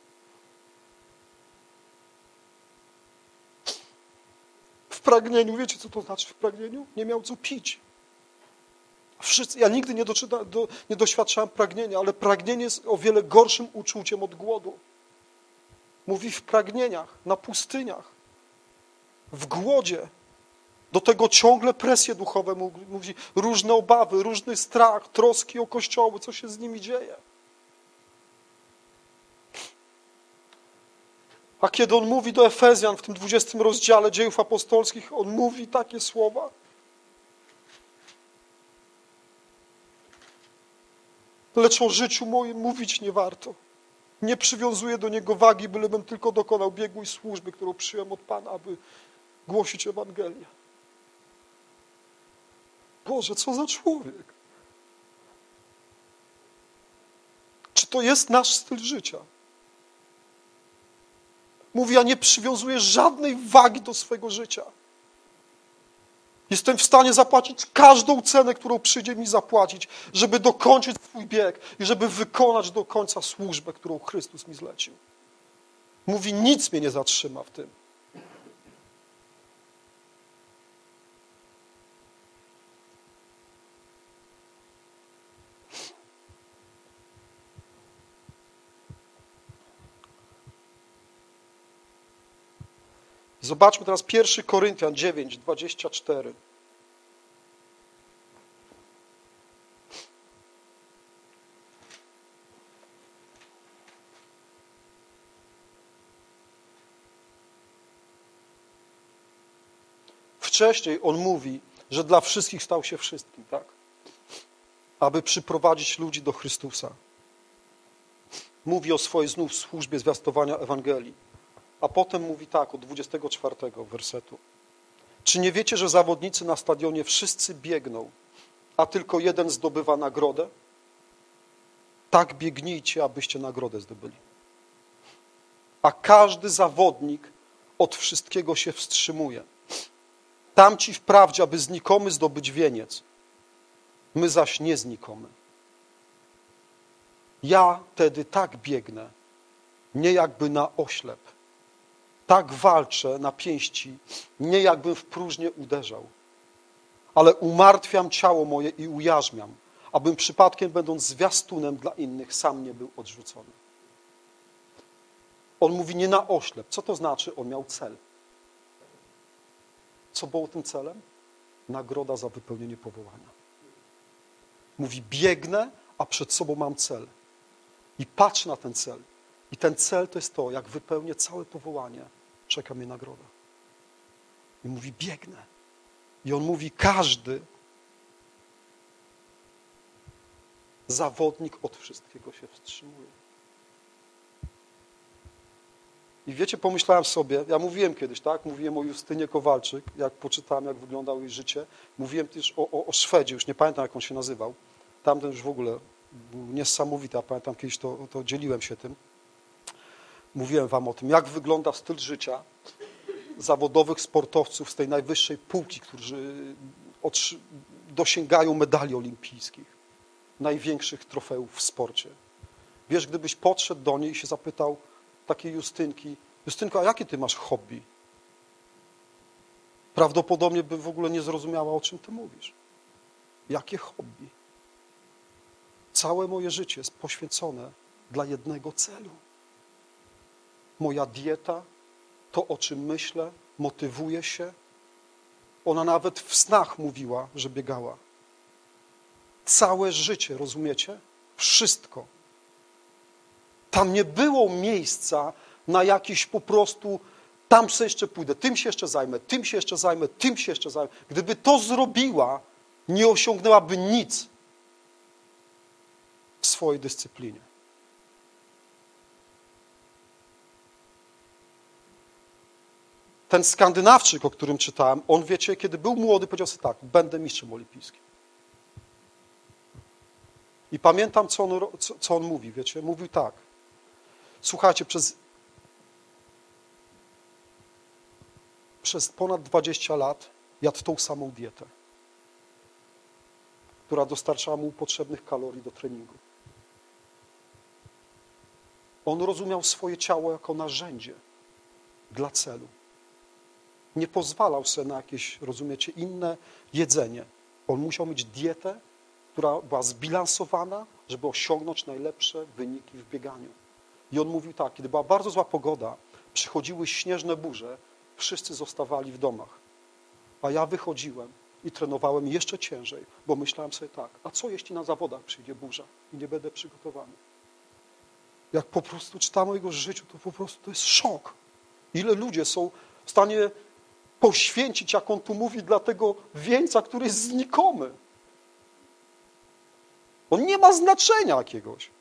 W pragnieniu. Wiecie, co to znaczy w pragnieniu? Nie miał co pić. Ja nigdy nie doświadczałem pragnienia, ale pragnienie jest o wiele gorszym uczuciem od głodu. Mówi w pragnieniach, na pustyniach, w głodzie. Do tego ciągle presje duchowe, mówi różne obawy, różny strach, troski o kościoły, co się z nimi dzieje. A kiedy on mówi do Efezjan w tym 20 rozdziale Dziejów Apostolskich, on mówi takie słowa. Lecz o życiu moim mówić nie warto. Nie przywiązuję do niego wagi, bylebym tylko dokonał biegłej służby, którą przyjąłem od Pana, aby głosić Ewangelię. Boże, co za człowiek? Czy to jest nasz styl życia? Mówi, ja nie przywiązuję żadnej wagi do swojego życia. Jestem w stanie zapłacić każdą cenę, którą przyjdzie mi zapłacić, żeby dokończyć swój bieg i żeby wykonać do końca służbę, którą Chrystus mi zlecił. Mówi, nic mnie nie zatrzyma w tym. Zobaczmy teraz 1 Koryntian 9, 24. Wcześniej on mówi, że dla wszystkich stał się wszystkim, tak? Aby przyprowadzić ludzi do Chrystusa. Mówi o swojej znów służbie zwiastowania Ewangelii. A potem mówi tak, od 24 wersetu. Czy nie wiecie, że zawodnicy na stadionie wszyscy biegną, a tylko jeden zdobywa nagrodę? Tak biegnijcie, abyście nagrodę zdobyli. A każdy zawodnik od wszystkiego się wstrzymuje. Tamci wprawdzie, aby znikomy zdobyć wieniec, my zaś nie znikomy. Ja tedy tak biegnę, nie jakby na oślep. Tak walczę na pięści, nie jakbym w próżnię uderzał. Ale umartwiam ciało moje i ujarzmiam, abym przypadkiem, będąc zwiastunem dla innych, sam nie był odrzucony. On mówi nie na oślep. Co to znaczy? On miał cel. Co było tym celem? Nagroda za wypełnienie powołania. Mówi, biegnę, a przed sobą mam cel. I patrz na ten cel. I ten cel to jest to, jak wypełnię całe powołanie, czeka mnie nagroda. I mówi, biegnę. I on mówi, każdy zawodnik od wszystkiego się wstrzymuje. I wiecie, pomyślałem sobie, ja mówiłem kiedyś, tak? Mówiłem o Justynie Kowalczyk, jak poczytałem, jak wyglądało jej życie. Mówiłem też o Szwedzie, już nie pamiętam, jak on się nazywał. Tamten już w ogóle był niesamowity, a pamiętam, kiedyś to dzieliłem się tym. Mówiłem wam o tym, jak wygląda styl życia zawodowych sportowców z tej najwyższej półki, którzy dosięgają medali olimpijskich, największych trofeów w sporcie. Wiesz, gdybyś podszedł do niej i się zapytał takiej Justynki, Justynko, a jakie ty masz hobby? Prawdopodobnie by w ogóle nie zrozumiała, o czym ty mówisz. Jakie hobby? Całe moje życie jest poświęcone dla jednego celu. Moja dieta, to o czym myślę, motywuje się. Ona nawet w snach mówiła, że biegała. Całe życie, rozumiecie? Wszystko. Tam nie było miejsca na jakiś po prostu, tam sobie jeszcze pójdę, tym się jeszcze zajmę, tym się jeszcze zajmę, tym się jeszcze zajmę. Gdyby to zrobiła, nie osiągnęłaby nic w swojej dyscyplinie. Ten Skandynawczyk, o którym czytałem, on, wiecie, kiedy był młody, powiedział sobie tak, będę mistrzem olimpijskim. I pamiętam, co on mówi, wiecie, mówił tak, słuchajcie, przez ponad 20 lat jadł tą samą dietę, która dostarczała mu potrzebnych kalorii do treningu. On rozumiał swoje ciało jako narzędzie dla celu. Nie pozwalał sobie na jakieś, rozumiecie, inne jedzenie. On musiał mieć dietę, która była zbilansowana, żeby osiągnąć najlepsze wyniki w bieganiu. I on mówił tak, kiedy była bardzo zła pogoda, przychodziły śnieżne burze, wszyscy zostawali w domach. A ja wychodziłem i trenowałem jeszcze ciężej, bo myślałem sobie tak, a co jeśli na zawodach przyjdzie burza i nie będę przygotowany? Jak po prostu czytam o jego życiu, to po prostu to jest szok. Ile ludzie są w stanie poświęcić, jak on tu mówi, dla tego wieńca, który jest znikomy. On nie ma znaczenia jakiegoś.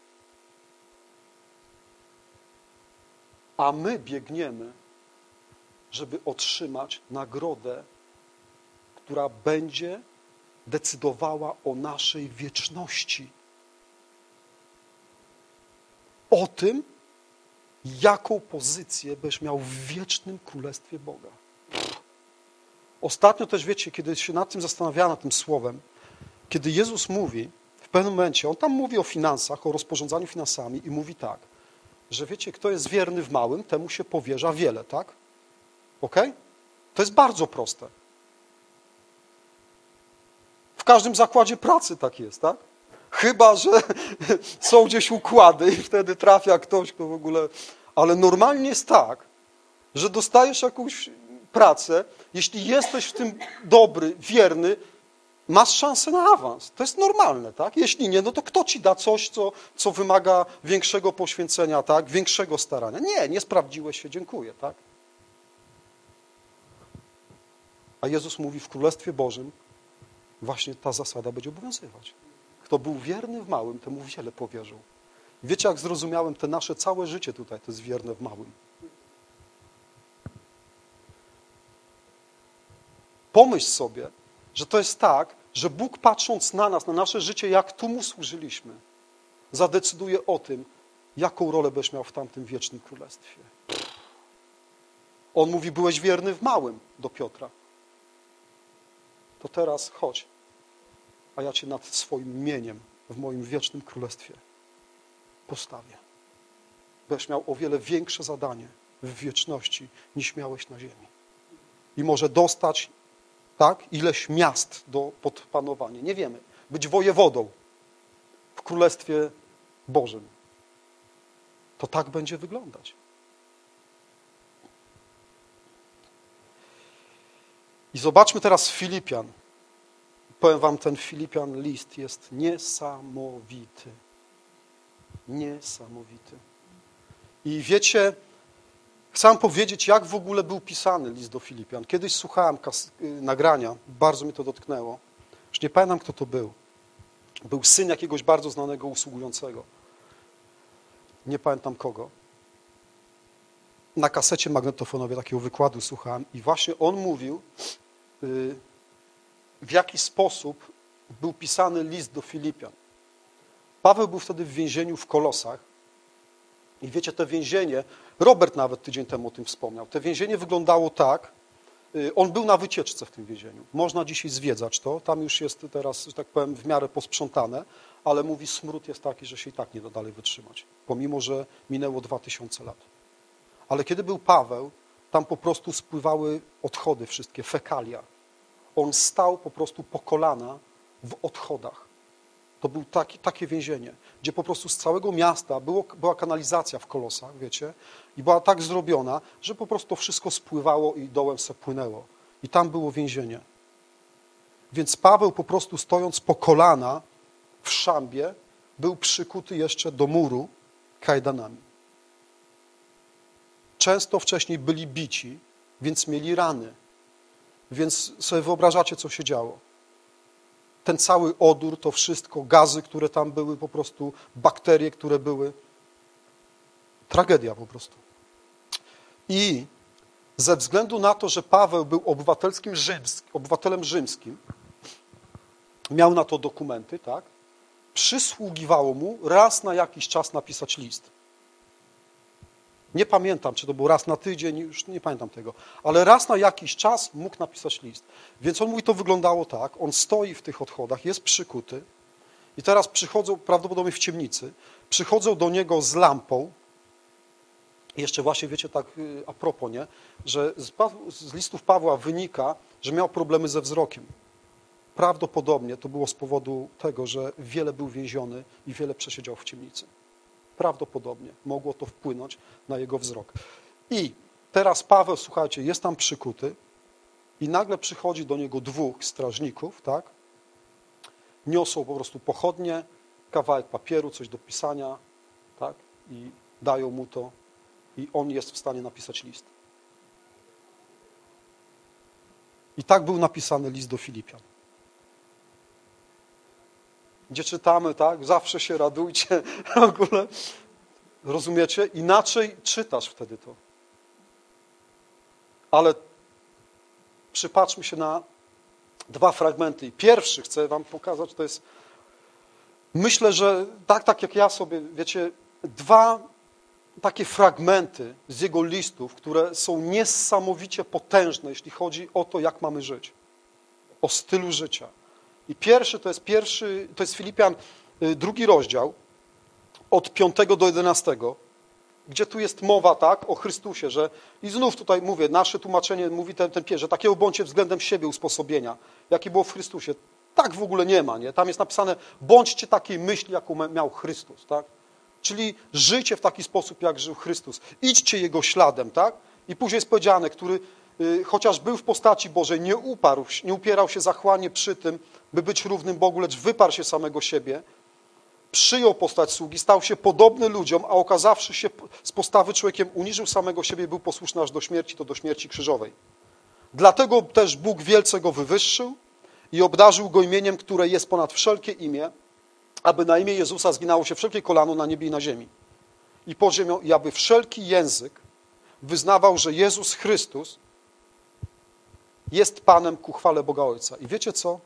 A my biegniemy, żeby otrzymać nagrodę, która będzie decydowała o naszej wieczności. O tym, jaką pozycję będziesz miał w wiecznym Królestwie Boga. Ostatnio też, wiecie, kiedy się nad tym zastanawiałem, nad tym słowem, kiedy Jezus mówi, w pewnym momencie, On tam mówi o finansach, o rozporządzaniu finansami i mówi tak, że wiecie, kto jest wierny w małym, temu się powierza wiele, tak? Okej? To jest bardzo proste. W każdym zakładzie pracy tak jest, tak? Chyba że są gdzieś układy i wtedy trafia ktoś, kto w ogóle... Ale normalnie jest tak, że dostajesz jakąś pracę, jeśli jesteś w tym dobry, wierny, masz szansę na awans. To jest normalne, tak? Jeśli nie, no to kto ci da coś, co wymaga większego poświęcenia, tak? Większego starania? Nie sprawdziłeś się, dziękuję, tak? A Jezus mówi, w Królestwie Bożym właśnie ta zasada będzie obowiązywać. Kto był wierny w małym, temu wiele powierzył. Wiecie, jak zrozumiałem, te nasze całe życie tutaj to jest wierne w małym. Pomyśl sobie, że to jest tak, że Bóg patrząc na nas, na nasze życie, jak tu Mu służyliśmy, zadecyduje o tym, jaką rolę będziesz miał w tamtym wiecznym królestwie. On mówi, byłeś wierny w małym do Piotra. To teraz chodź, a ja cię nad swoim mieniem w moim wiecznym królestwie postawię. Będziesz miał o wiele większe zadanie w wieczności, niż miałeś na ziemi. I może dostać, tak, ileś miast do podpanowania. Nie wiemy. Być wojewodą w Królestwie Bożym. To tak będzie wyglądać. I zobaczmy teraz Filipian. Powiem wam, ten Filipian list jest niesamowity. Niesamowity. I wiecie, chcę powiedzieć, jak w ogóle był pisany list do Filipian. Kiedyś słuchałem nagrania, bardzo mnie to dotknęło. Już nie pamiętam, kto to był. Był syn jakiegoś bardzo znanego usługującego. Nie pamiętam kogo. Na kasecie magnetofonowej takiego wykładu słuchałem i właśnie on mówił, w jaki sposób był pisany list do Filipian. Paweł był wtedy w więzieniu w Kolosach i wiecie, to więzienie, Robert nawet tydzień temu o tym wspomniał, to więzienie wyglądało tak, on był na wycieczce w tym więzieniu. Można dzisiaj zwiedzać to, tam już jest teraz, że tak powiem, w miarę posprzątane, ale mówi, smród jest taki, że się i tak nie da dalej wytrzymać, pomimo że minęło 2000 lat. Ale kiedy był Paweł, tam po prostu spływały odchody wszystkie, fekalia. On stał po prostu po kolana w odchodach. To było takie więzienie, gdzie po prostu z całego miasta była kanalizacja w Kolosach, wiecie, i była tak zrobiona, że po prostu to wszystko spływało i dołem se płynęło. I tam było więzienie. Więc Paweł po prostu stojąc po kolana w szambie, był przykuty jeszcze do muru kajdanami. Często wcześniej byli bici, więc mieli rany. Więc sobie wyobrażacie, co się działo. Ten cały odór, to wszystko, gazy, które tam były, po prostu bakterie, które były. Tragedia po prostu. I ze względu na to, że Paweł był obywatelem rzymskim, miał na to dokumenty, tak? Przysługiwało mu raz na jakiś czas napisać list. Nie pamiętam, czy to był raz na tydzień, już nie pamiętam tego, ale raz na jakiś czas mógł napisać list. Więc on mówi, to wyglądało tak, on stoi w tych odchodach, jest przykuty i teraz przychodzą, prawdopodobnie w ciemnicy, przychodzą do niego z lampą. Jeszcze właśnie, wiecie, tak a propos, nie? Że z listów Pawła wynika, że miał problemy ze wzrokiem. Prawdopodobnie to było z powodu tego, że wiele był więziony i wiele przesiedział w ciemnicy. Prawdopodobnie mogło to wpłynąć na jego wzrok. I teraz Paweł, słuchajcie, jest tam przykuty i nagle przychodzi do niego dwóch strażników, tak? Niosą po prostu pochodnie, kawałek papieru, coś do pisania, tak? I dają mu to i on jest w stanie napisać list. I tak był napisany list do Filipian. Gdzie czytamy, tak? Zawsze się radujcie. W ogóle, rozumiecie? Inaczej czytasz wtedy to. Ale przypatrzmy się na dwa fragmenty. I pierwszy chcę wam pokazać, to jest, myślę, że tak jak ja sobie, wiecie, dwa takie fragmenty z jego listów, które są niesamowicie potężne, jeśli chodzi o to, jak mamy żyć. O stylu życia. I pierwszy to jest Filipian, 2 rozdział, od 5 do 11, gdzie tu jest mowa, tak, o Chrystusie, że i znów tutaj mówię, nasze tłumaczenie mówi ten pierwszy, że takiego bądźcie względem siebie usposobienia, jakie było w Chrystusie. Tak w ogóle nie ma, nie? Tam jest napisane, bądźcie takiej myśli, jaką miał Chrystus, tak? Czyli żyjcie w taki sposób, jak żył Chrystus. Idźcie Jego śladem, tak? I później jest powiedziane, który chociaż był w postaci Bożej, nie upierał się zachłannie przy tym, by być równym Bogu, lecz wyparł się samego siebie, przyjął postać sługi, stał się podobny ludziom, a okazawszy się z postawy człowiekiem, uniżył samego siebie i był posłuszny aż do śmierci, to do śmierci krzyżowej. Dlatego też Bóg wielce go wywyższył i obdarzył go imieniem, które jest ponad wszelkie imię, aby na imię Jezusa zginało się wszelkie kolano na niebie i na ziemi. I pod ziemią, i aby wszelki język wyznawał, że Jezus Chrystus jest Panem ku chwale Boga Ojca. I wiecie co?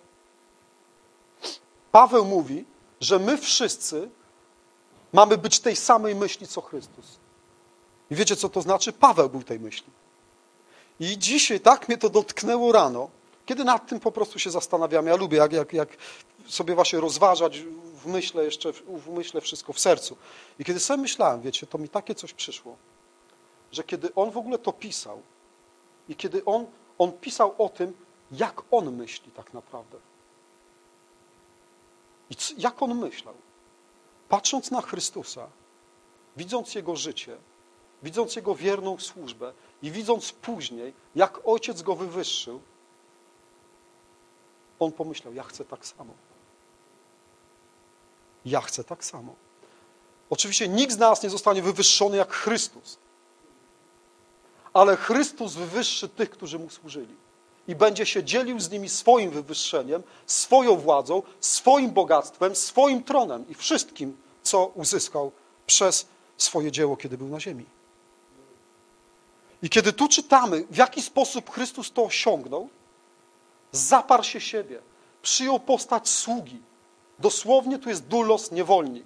Paweł mówi, że my wszyscy mamy być tej samej myśli, co Chrystus. I wiecie, co to znaczy? Paweł był tej myśli. I dzisiaj tak mnie to dotknęło rano, kiedy nad tym po prostu się zastanawiam. Ja lubię, jak sobie właśnie rozważać w myśle wszystko w sercu. I kiedy sobie myślałem, wiecie, to mi takie coś przyszło, że kiedy on w ogóle to pisał i kiedy on pisał o tym, jak on myśli tak naprawdę. I jak on myślał? Patrząc na Chrystusa, widząc Jego życie, widząc Jego wierną służbę i widząc później, jak Ojciec go wywyższył, on pomyślał, ja chcę tak samo. Ja chcę tak samo. Oczywiście nikt z nas nie zostanie wywyższony jak Chrystus, ale Chrystus wywyższy tych, którzy Mu służyli. I będzie się dzielił z nimi swoim wywyższeniem, swoją władzą, swoim bogactwem, swoim tronem i wszystkim, co uzyskał przez swoje dzieło, kiedy był na ziemi. I kiedy tu czytamy, w jaki sposób Chrystus to osiągnął, zaparł się siebie, przyjął postać sługi. Dosłownie tu jest doulos, niewolnik.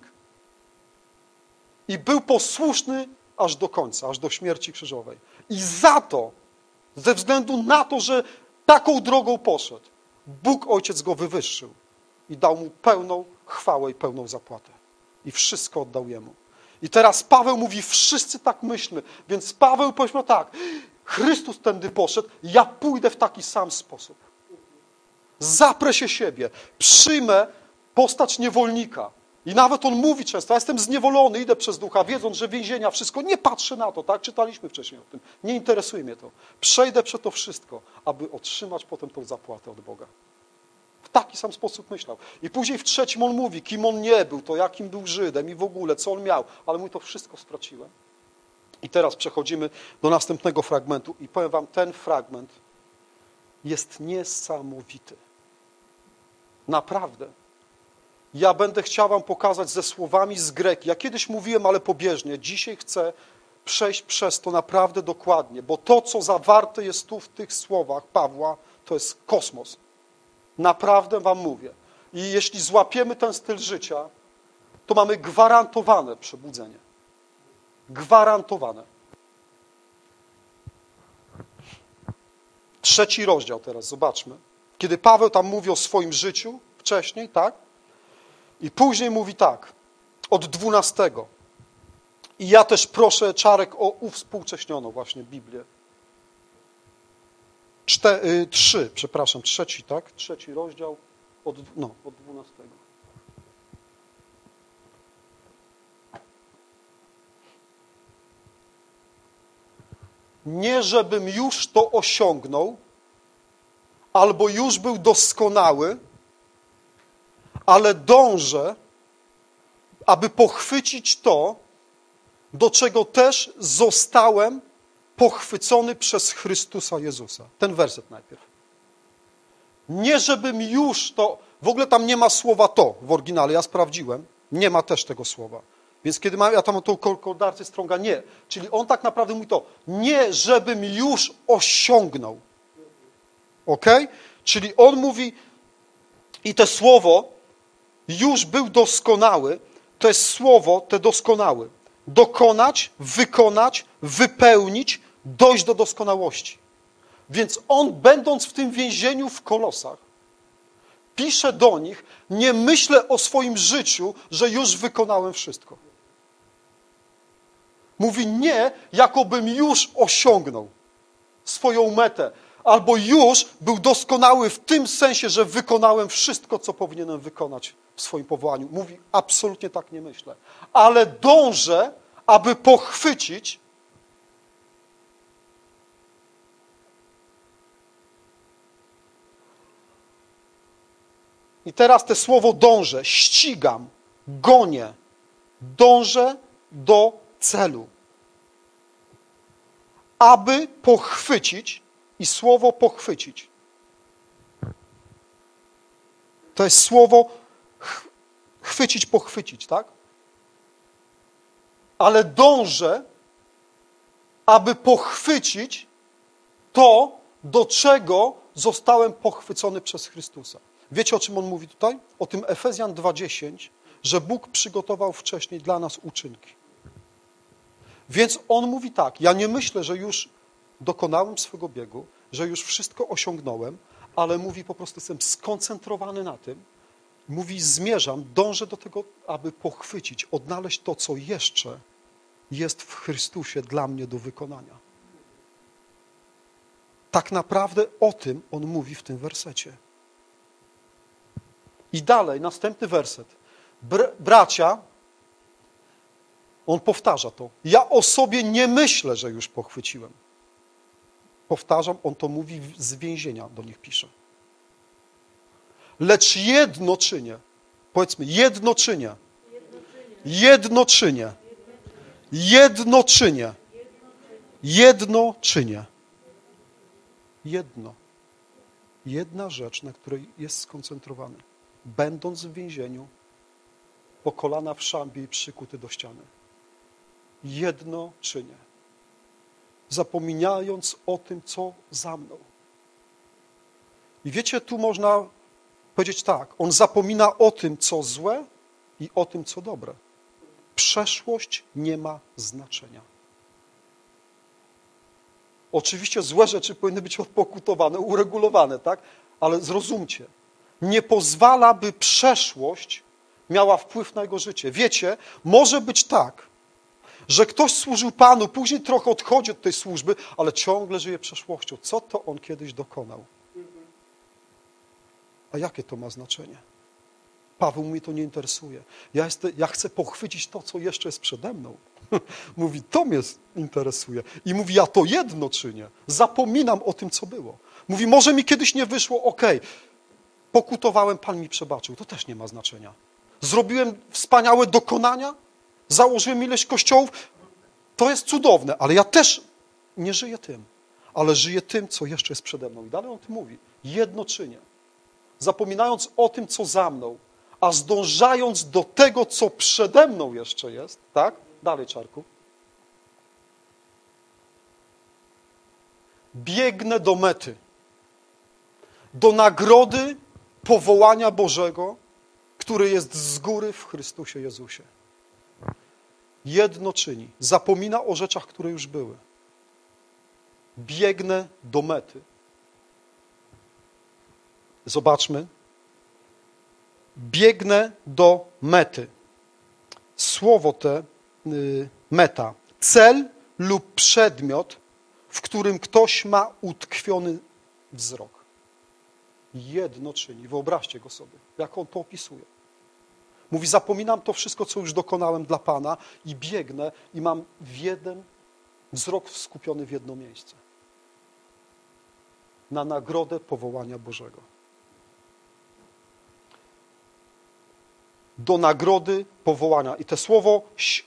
I był posłuszny aż do końca, aż do śmierci krzyżowej. I za to, ze względu na to, że taką drogą poszedł, Bóg Ojciec go wywyższył i dał mu pełną chwałę i pełną zapłatę. I wszystko oddał Jemu. I teraz Paweł mówi, wszyscy tak myślmy. Więc Paweł powiedział tak, Chrystus tędy poszedł, ja pójdę w taki sam sposób. Zaprę się siebie, przyjmę postać niewolnika. I nawet on mówi często, ja jestem zniewolony, idę przez ducha, wiedząc, że więzienia, wszystko, nie patrzę na to, tak? Czytaliśmy wcześniej o tym. Nie interesuje mnie to. Przejdę przez to wszystko, aby otrzymać potem tą zapłatę od Boga. W taki sam sposób myślał. I później w 3 on mówi, kim on nie był, to jakim był Żydem i w ogóle, co on miał. Ale mówi, to wszystko straciłem. I teraz przechodzimy do następnego fragmentu. I powiem wam, ten fragment jest niesamowity. Naprawdę. Ja będę chciał wam pokazać ze słowami z Greki. Ja kiedyś mówiłem, ale pobieżnie. Dzisiaj chcę przejść przez to naprawdę dokładnie, bo to, co zawarte jest tu w tych słowach Pawła, to jest kosmos. Naprawdę wam mówię. I jeśli złapiemy ten styl życia, to mamy gwarantowane przebudzenie. Gwarantowane. 3 rozdział teraz, zobaczmy. Kiedy Paweł tam mówi o swoim życiu wcześniej, tak? I później mówi tak, od 12. I ja też proszę, Czarek, o uwspółcześnioną właśnie Biblię. 3, tak? 3 rozdział od 12. Nie żebym już to osiągnął, albo już był doskonały, ale dążę, aby pochwycić to, do czego też zostałem pochwycony przez Chrystusa Jezusa. Ten werset najpierw. Nie żebym już to, w ogóle tam nie ma słowa to w oryginale, ja sprawdziłem, nie ma też tego słowa. Więc kiedy ja tam tą konkordancję Stronga, nie. Czyli on tak naprawdę mówi to, nie żebym już osiągnął. Okej? Czyli on mówi, i to słowo już był doskonały, to jest słowo, te doskonały. dokonać, wykonać, wypełnić, dojść do doskonałości. Więc on, będąc w tym więzieniu w Kolosach, pisze do nich: nie myślę o swoim życiu, że już wykonałem wszystko. Mówi: nie, jakobym już osiągnął swoją metę, albo już był doskonały w tym sensie, że wykonałem wszystko, co powinienem wykonać w swoim powołaniu. Mówi: absolutnie tak nie myślę, ale dążę, aby pochwycić i teraz te słowo dążę, ścigam, gonię, dążę do celu, aby pochwycić. I słowo pochwycić to jest słowo chwycić, pochwycić, tak? Ale dążę, aby pochwycić to, do czego zostałem pochwycony przez Chrystusa. Wiecie, o czym on mówi tutaj? O tym Efezjan 2:10, że Bóg przygotował wcześniej dla nas uczynki. Więc on mówi tak: ja nie myślę, że już dokonałem swego biegu, że już wszystko osiągnąłem, ale mówi: po prostu jestem skoncentrowany na tym. Mówi: zmierzam, dążę do tego, aby pochwycić, odnaleźć to, co jeszcze jest w Chrystusie dla mnie do wykonania. Tak naprawdę o tym on mówi w tym wersecie. I dalej, następny werset. Bracia, on powtarza to: ja o sobie nie myślę, że już pochwyciłem. Powtarzam, on to mówi z więzienia, do nich pisze. Lecz jedno czynię. Powiedzmy: jedno czynię. Jedno czynię. Jedno czynię. Jedno czynię. Jedno. Jedna rzecz, na której jest skoncentrowany. Będąc w więzieniu, po kolana w szambie i przykuty do ściany. Jedno czynię. Zapominając o tym, co za mną. I wiecie, tu można powiedzieć tak: on zapomina o tym, co złe i o tym, co dobre. Przeszłość nie ma znaczenia. Oczywiście złe rzeczy powinny być odpokutowane, uregulowane, tak? Ale zrozumcie, nie pozwala, by przeszłość miała wpływ na jego życie. Wiecie, może być tak, że ktoś służył Panu, później trochę odchodzi od tej służby, ale ciągle żyje przeszłością. Co to on kiedyś dokonał? A jakie to ma znaczenie? Paweł mnie to nie interesuje. Ja chcę pochwycić to, co jeszcze jest przede mną. Mówi: to mnie interesuje. I mówi: ja to jedno czynię. Zapominam o tym, co było. Mówi: może mi kiedyś nie wyszło, okej. Pokutowałem, Pan mi przebaczył. To też nie ma znaczenia. Zrobiłem wspaniałe dokonania, założyłem ileś kościołów. To jest cudowne, ale ja też nie żyję tym. Ale żyję tym, co jeszcze jest przede mną. I dalej on tym mówi: jedno czynię. Zapominając o tym, co za mną, a zdążając do tego, co przede mną jeszcze jest, tak? Dalej, Czarku. Biegnę do mety, do nagrody powołania Bożego, który jest z góry w Chrystusie Jezusie. Jedno czyni. Zapomina o rzeczach, które już były. Biegnę do mety. Zobaczmy. Biegnę do mety. Słowo te, meta, cel lub przedmiot, w którym ktoś ma utkwiony wzrok. Jedno czyni. Wyobraźcie go sobie, jak on to opisuje. Mówi: zapominam to wszystko, co już dokonałem dla Pana i biegnę i mam wzrok skupiony w jedno miejsce. Na nagrodę powołania Bożego. Do nagrody powołania. I to słowo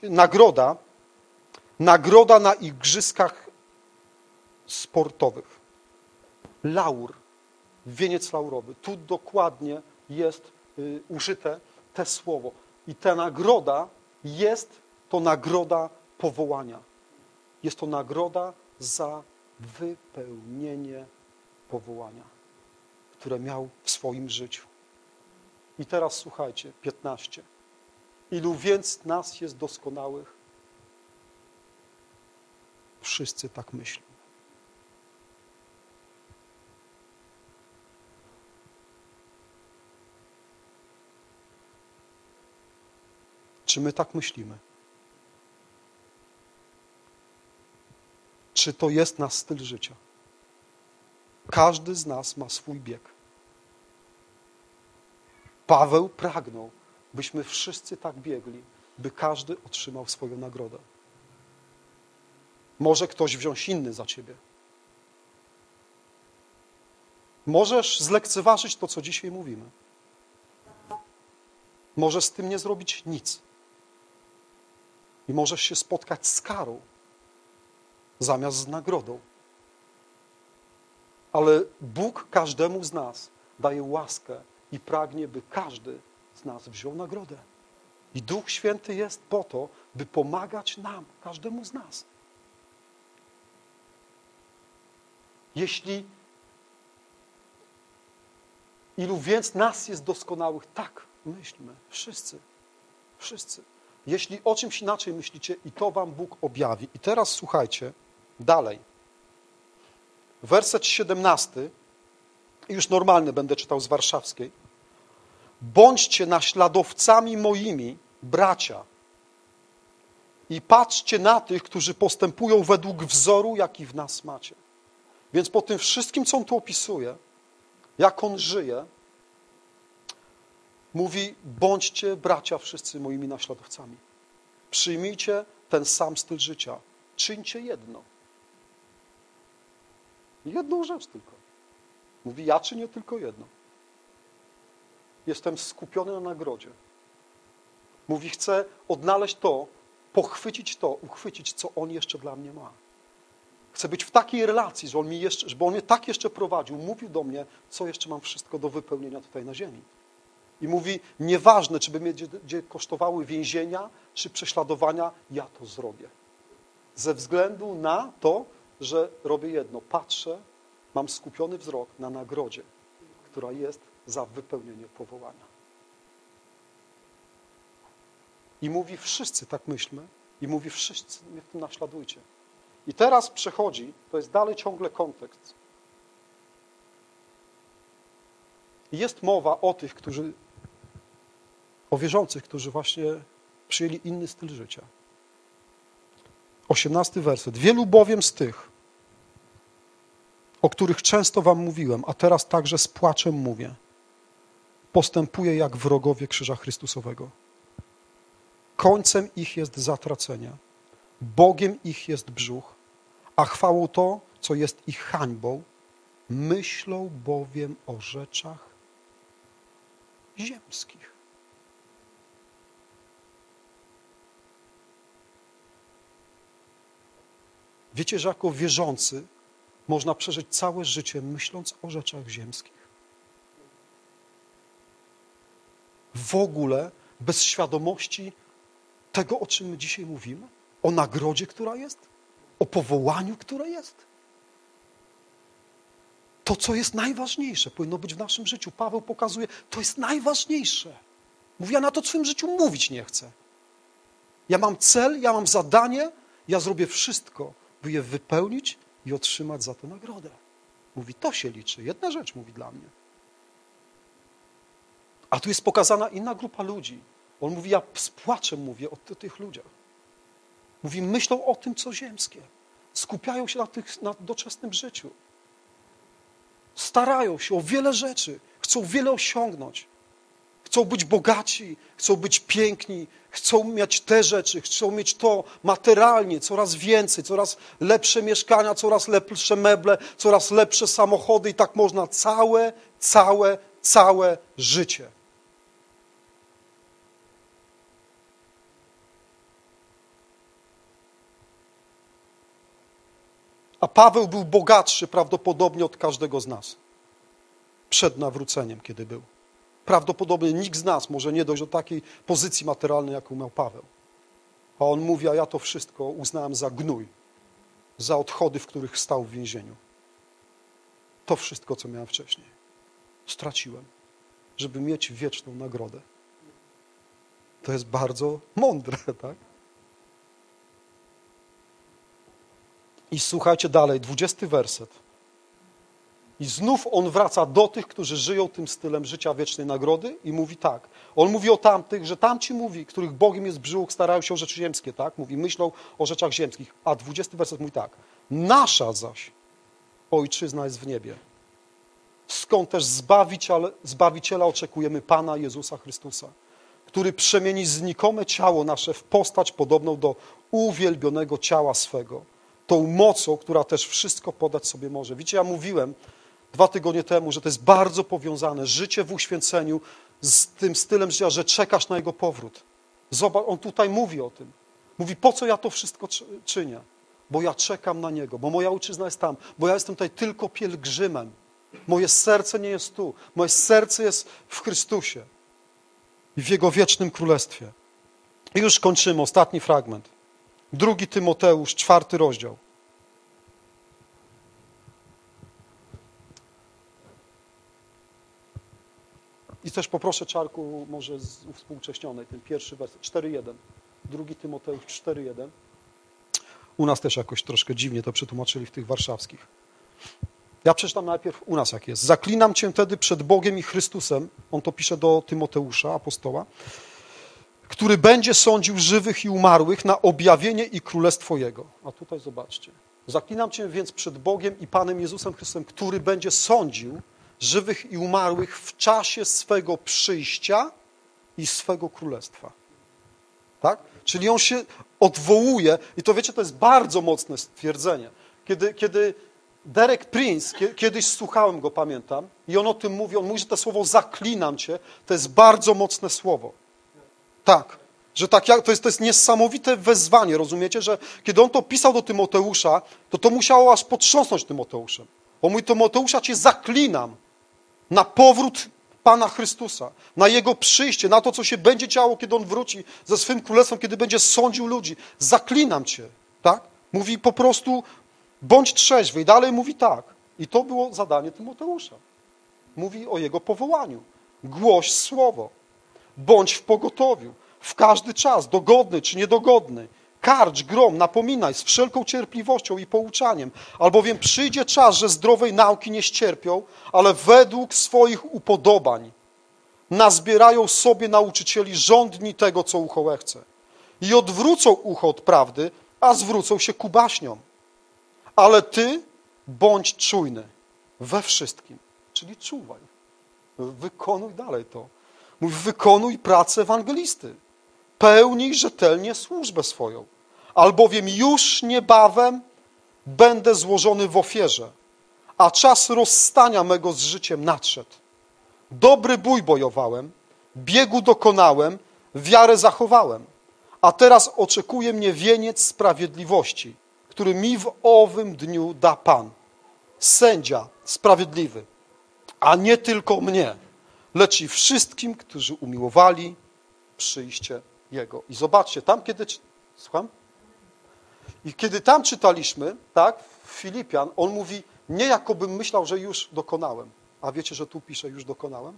nagroda na igrzyskach sportowych. Laur, wieniec laurowy. Tu dokładnie jest użyte te słowo. I ta nagroda jest to nagroda powołania. Jest to nagroda za wypełnienie powołania, które miał w swoim życiu. I teraz słuchajcie, 15. Ilu więc nas jest doskonałych wszyscy tak myślą. Czy my tak myślimy? Czy to jest nasz styl życia? Każdy z nas ma swój bieg. Paweł pragnął, byśmy wszyscy tak biegli, by każdy otrzymał swoją nagrodę. Może ktoś wziąć inny za ciebie. Możesz zlekceważyć to, co dzisiaj mówimy. Możesz z tym nie zrobić nic. I możesz się spotkać z karą zamiast z nagrodą. Ale Bóg każdemu z nas daje łaskę i pragnie, by każdy z nas wziął nagrodę. I Duch Święty jest po to, by pomagać nam, każdemu z nas. Ilu więc nas jest doskonałych? Tak, myślmy, wszyscy. Wszyscy. Jeśli o czymś inaczej myślicie, i to wam Bóg objawi. I teraz słuchajcie, dalej. Werset 17, już normalny będę czytał z warszawskiej. Bądźcie naśladowcami moimi, bracia, i patrzcie na tych, którzy postępują według wzoru, jaki w nas macie. Więc po tym wszystkim, co on tu opisuje, jak on żyje, mówi, bądźcie, bracia, wszyscy moimi naśladowcami. Przyjmijcie ten sam styl życia. Czyńcie jedno. Jedną rzecz tylko. Mówi, ja czynię tylko jedno. Jestem skupiony na nagrodzie. Mówi, chcę odnaleźć to, pochwycić to, uchwycić, co On jeszcze dla mnie ma. Chcę być w takiej relacji, żeby On mnie tak jeszcze prowadził, mówił do mnie, co jeszcze mam wszystko do wypełnienia tutaj na ziemi. I mówi, nieważne, czy by mnie gdzie kosztowały więzienia, czy prześladowania, ja to zrobię. Ze względu na to, że robię jedno. Patrzę, mam skupiony wzrok na nagrodzie, która jest za wypełnienie powołania. I mówi, wszyscy tak myślmy, i mówi, wszyscy mnie w tym naśladujcie. I teraz przechodzi, to jest dalej ciągle kontekst. Jest mowa o tych, o wierzących, którzy właśnie przyjęli inny styl życia. 18 werset. Wielu bowiem z tych, o których często wam mówiłem, a teraz także z płaczem mówię, postępuje jak wrogowie krzyża Chrystusowego. Końcem ich jest zatracenie, Bogiem ich jest brzuch, a chwałą to, co jest ich hańbą, myślą bowiem o rzeczach ziemskich. Wiecie, że jako wierzący można przeżyć całe życie myśląc o rzeczach ziemskich? W ogóle bez świadomości tego, o czym my dzisiaj mówimy? O nagrodzie, która jest? O powołaniu, które jest? To, co jest najważniejsze, powinno być w naszym życiu. Paweł pokazuje, to jest najważniejsze. Mówi, ja na to w swoim życiu mówić nie chcę. Ja mam cel, ja mam zadanie, ja zrobię wszystko, by je wypełnić i otrzymać za to nagrodę. Mówi, to się liczy. Jedna rzecz mówi dla mnie. A tu jest pokazana inna grupa ludzi. On mówi, ja z płaczem mówię o tych ludziach. Mówi, myślą o tym, co ziemskie. Skupiają się na doczesnym życiu. Starają się o wiele rzeczy. Chcą wiele osiągnąć. Chcą być bogaci, chcą być piękni, chcą mieć te rzeczy, chcą mieć to materialnie, coraz więcej, coraz lepsze mieszkania, coraz lepsze meble, coraz lepsze samochody i tak można całe życie. A Paweł był bogatszy prawdopodobnie od każdego z nas. Przed nawróceniem, kiedy był. Prawdopodobnie nikt z nas może nie dojść do takiej pozycji materialnej, jaką miał Paweł. A on mówi, a ja to wszystko uznałem za gnój, za odchody, w których stał w więzieniu. To wszystko, co miałem wcześniej, straciłem, żeby mieć wieczną nagrodę. To jest bardzo mądre, tak? I słuchajcie dalej, 20 werset. I znów on wraca do tych, którzy żyją tym stylem życia wiecznej nagrody i mówi tak. On mówi o tamtych, że tamci mówi, których Bogiem jest brzuch, starają się o rzeczy ziemskie, tak? Mówi, myślą o rzeczach ziemskich. A 20 werset mówi tak. Nasza zaś Ojczyzna jest w niebie. Skąd też Zbawiciela oczekujemy Pana Jezusa Chrystusa, który przemieni znikome ciało nasze w postać podobną do uwielbionego ciała swego, tą mocą, która też wszystko podać sobie może. Wiecie, ja mówiłem 2 tygodnie temu, że to jest bardzo powiązane życie w uświęceniu z tym stylem życia, że czekasz na Jego powrót. Zobacz, on tutaj mówi o tym. Mówi, po co ja to wszystko czynię? Bo ja czekam na Niego, bo moja ojczyzna jest tam, bo ja jestem tutaj tylko pielgrzymem. Moje serce nie jest tu. Moje serce jest w Chrystusie i w Jego wiecznym królestwie. I już kończymy, ostatni fragment. 2 Tymoteusz, 4 rozdział. I też poproszę, Czarku, może z uwspółcześnionej, ten pierwszy werset, 4:1. 2 Tymoteusz 4:1. U nas też jakoś troszkę dziwnie to przetłumaczyli w tych warszawskich. Ja przeczytam najpierw u nas jak jest. Zaklinam cię tedy przed Bogiem i Chrystusem, on to pisze do Tymoteusza, apostoła, który będzie sądził żywych i umarłych na objawienie i królestwo Jego. A tutaj zobaczcie. Zaklinam cię więc przed Bogiem i Panem Jezusem Chrystusem, który będzie sądził żywych i umarłych w czasie swego przyjścia i swego królestwa. Tak? Czyli on się odwołuje i to wiecie, to jest bardzo mocne stwierdzenie. Kiedy Derek Prince, kiedyś słuchałem go, pamiętam, i on o tym mówi, on mówi, że to słowo zaklinam cię, to jest bardzo mocne słowo. Tak, że tak, to jest niesamowite wezwanie, rozumiecie, że kiedy on to pisał do Tymoteusza, to musiało aż potrząsnąć Tymoteuszem. On mówi, Tymoteusza, cię zaklinam na powrót Pana Chrystusa, na Jego przyjście, na to, co się będzie działo, kiedy On wróci ze swym królestwem, kiedy będzie sądził ludzi. Zaklinam cię, tak? Mówi po prostu, bądź trzeźwy. I dalej mówi tak. I to było zadanie Tymoteusza. Mówi o jego powołaniu. Głoś słowo. Bądź w pogotowiu. W każdy czas, dogodny czy niedogodny. Karcz, grom, napominaj z wszelką cierpliwością i pouczaniem, albowiem przyjdzie czas, że zdrowej nauki nie ścierpią, ale według swoich upodobań nazbierają sobie nauczycieli żądni tego, co ucho łechce. I odwrócą ucho od prawdy, a zwrócą się ku baśniom. Ale ty bądź czujny we wszystkim, czyli czuwaj. Wykonuj dalej to. Mówi, wykonuj pracę ewangelisty. Pełnij rzetelnie służbę swoją, albowiem już niebawem będę złożony w ofierze, a czas rozstania mego z życiem nadszedł. Dobry bój bojowałem, biegu dokonałem, wiarę zachowałem, a teraz oczekuje mnie wieniec sprawiedliwości, który mi w owym dniu da Pan, sędzia sprawiedliwy, a nie tylko mnie, lecz i wszystkim, którzy umiłowali przyjście Jego. I zobaczcie, tam kiedy... Słucham? I kiedy tam czytaliśmy, tak, w Filipian, on mówi, nie jakobym myślał, że już dokonałem. A wiecie, że tu pisze, już dokonałem?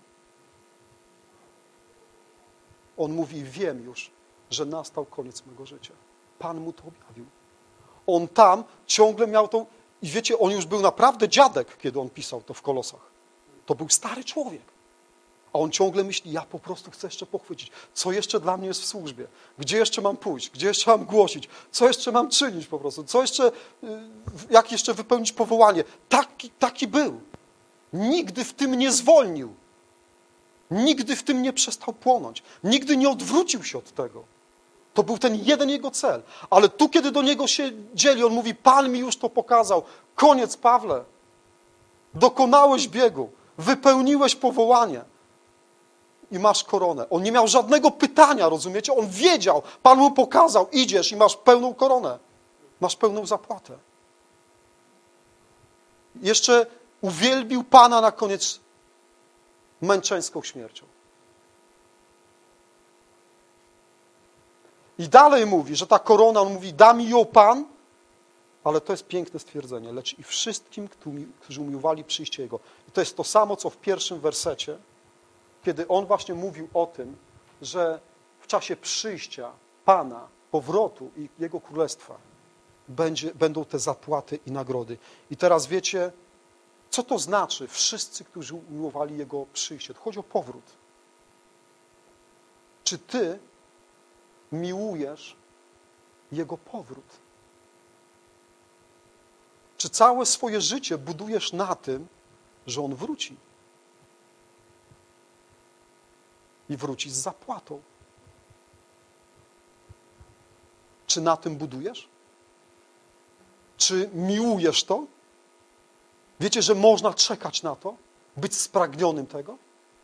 On mówi, wiem już, że nastał koniec mego życia. Pan mu to objawił. On tam ciągle miał tą... I wiecie, on już był naprawdę dziadek, kiedy on pisał to w Kolosach. To był stary człowiek. A on ciągle myśli, ja po prostu chcę jeszcze pochwycić. Co jeszcze dla mnie jest w służbie? Gdzie jeszcze mam pójść? Gdzie jeszcze mam głosić? Co jeszcze mam czynić po prostu? Co jeszcze, jak jeszcze wypełnić powołanie? Taki był. Nigdy w tym nie zwolnił. Nigdy w tym nie przestał płonąć. Nigdy nie odwrócił się od tego. To był ten jeden jego cel. Ale tu, kiedy do niego się dzieli, on mówi, Pan mi już to pokazał. Koniec, Pawle. Dokonałeś biegu. Wypełniłeś powołanie. I masz koronę. On nie miał żadnego pytania, rozumiecie? On wiedział. Pan mu pokazał. Idziesz i masz pełną koronę. Masz pełną zapłatę. Jeszcze uwielbił Pana na koniec męczeńską śmiercią. I dalej mówi, że ta korona, on mówi, da mi ją Pan, ale to jest piękne stwierdzenie, lecz i wszystkim, którzy umiłowali przyjście Jego. I to jest to samo, co w pierwszym wersecie, kiedy on właśnie mówił o tym, że w czasie przyjścia Pana, powrotu i Jego Królestwa będą te zapłaty i nagrody. I teraz wiecie, co to znaczy? Wszyscy, którzy umiłowali Jego przyjście. To chodzi o powrót. Czy ty miłujesz Jego powrót? Czy całe swoje życie budujesz na tym, że On wróci? I wróci z zapłatą. Czy na tym budujesz? Czy miłujesz to? Wiecie, że można czekać na to? Być spragnionym tego?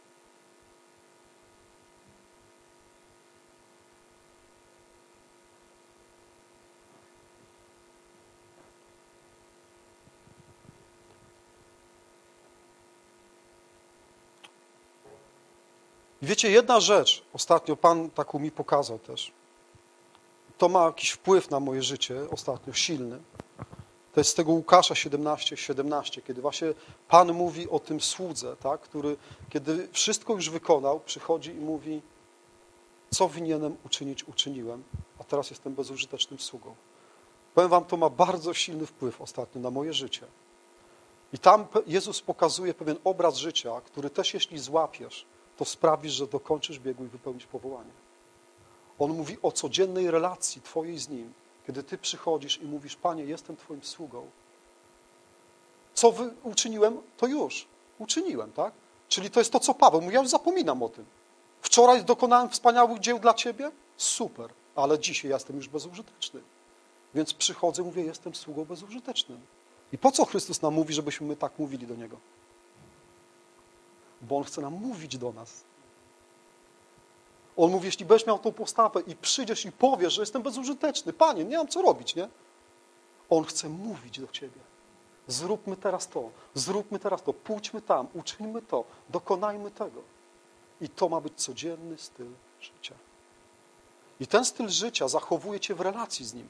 Wiecie, jedna rzecz, ostatnio Pan taką mi pokazał też. To ma jakiś wpływ na moje życie ostatnio, silny. To jest z tego Łukasza 17, kiedy właśnie Pan mówi o tym słudze, tak, który, kiedy wszystko już wykonał, przychodzi i mówi, co winienem uczynić, uczyniłem, a teraz jestem bezużytecznym sługą. Powiem wam, to ma bardzo silny wpływ ostatnio na moje życie. I tam Jezus pokazuje pewien obraz życia, który też jeśli złapiesz, to sprawisz, że dokończysz biegu i wypełnisz powołanie. On mówi o codziennej relacji twojej z Nim. Kiedy ty przychodzisz i mówisz, Panie, jestem Twoim sługą. Co uczyniłem, to już uczyniłem, tak? Czyli to jest to, co Paweł mówi, ja już zapominam o tym. Wczoraj dokonałem wspaniałych dzieł dla Ciebie? Super, ale dzisiaj jestem już bezużyteczny. Więc przychodzę, mówię, jestem sługą bezużytecznym. I po co Chrystus nam mówi, żebyśmy my tak mówili do Niego? Bo On chce nam mówić do nas. On mówi, jeśli będziesz miał tą postawę i przyjdziesz i powiesz, że jestem bezużyteczny, Panie, nie mam co robić, nie? On chce mówić do Ciebie. Zróbmy teraz to, pójdźmy tam, uczyńmy to, dokonajmy tego. I to ma być codzienny styl życia. I ten styl życia zachowuje Cię w relacji z Nim.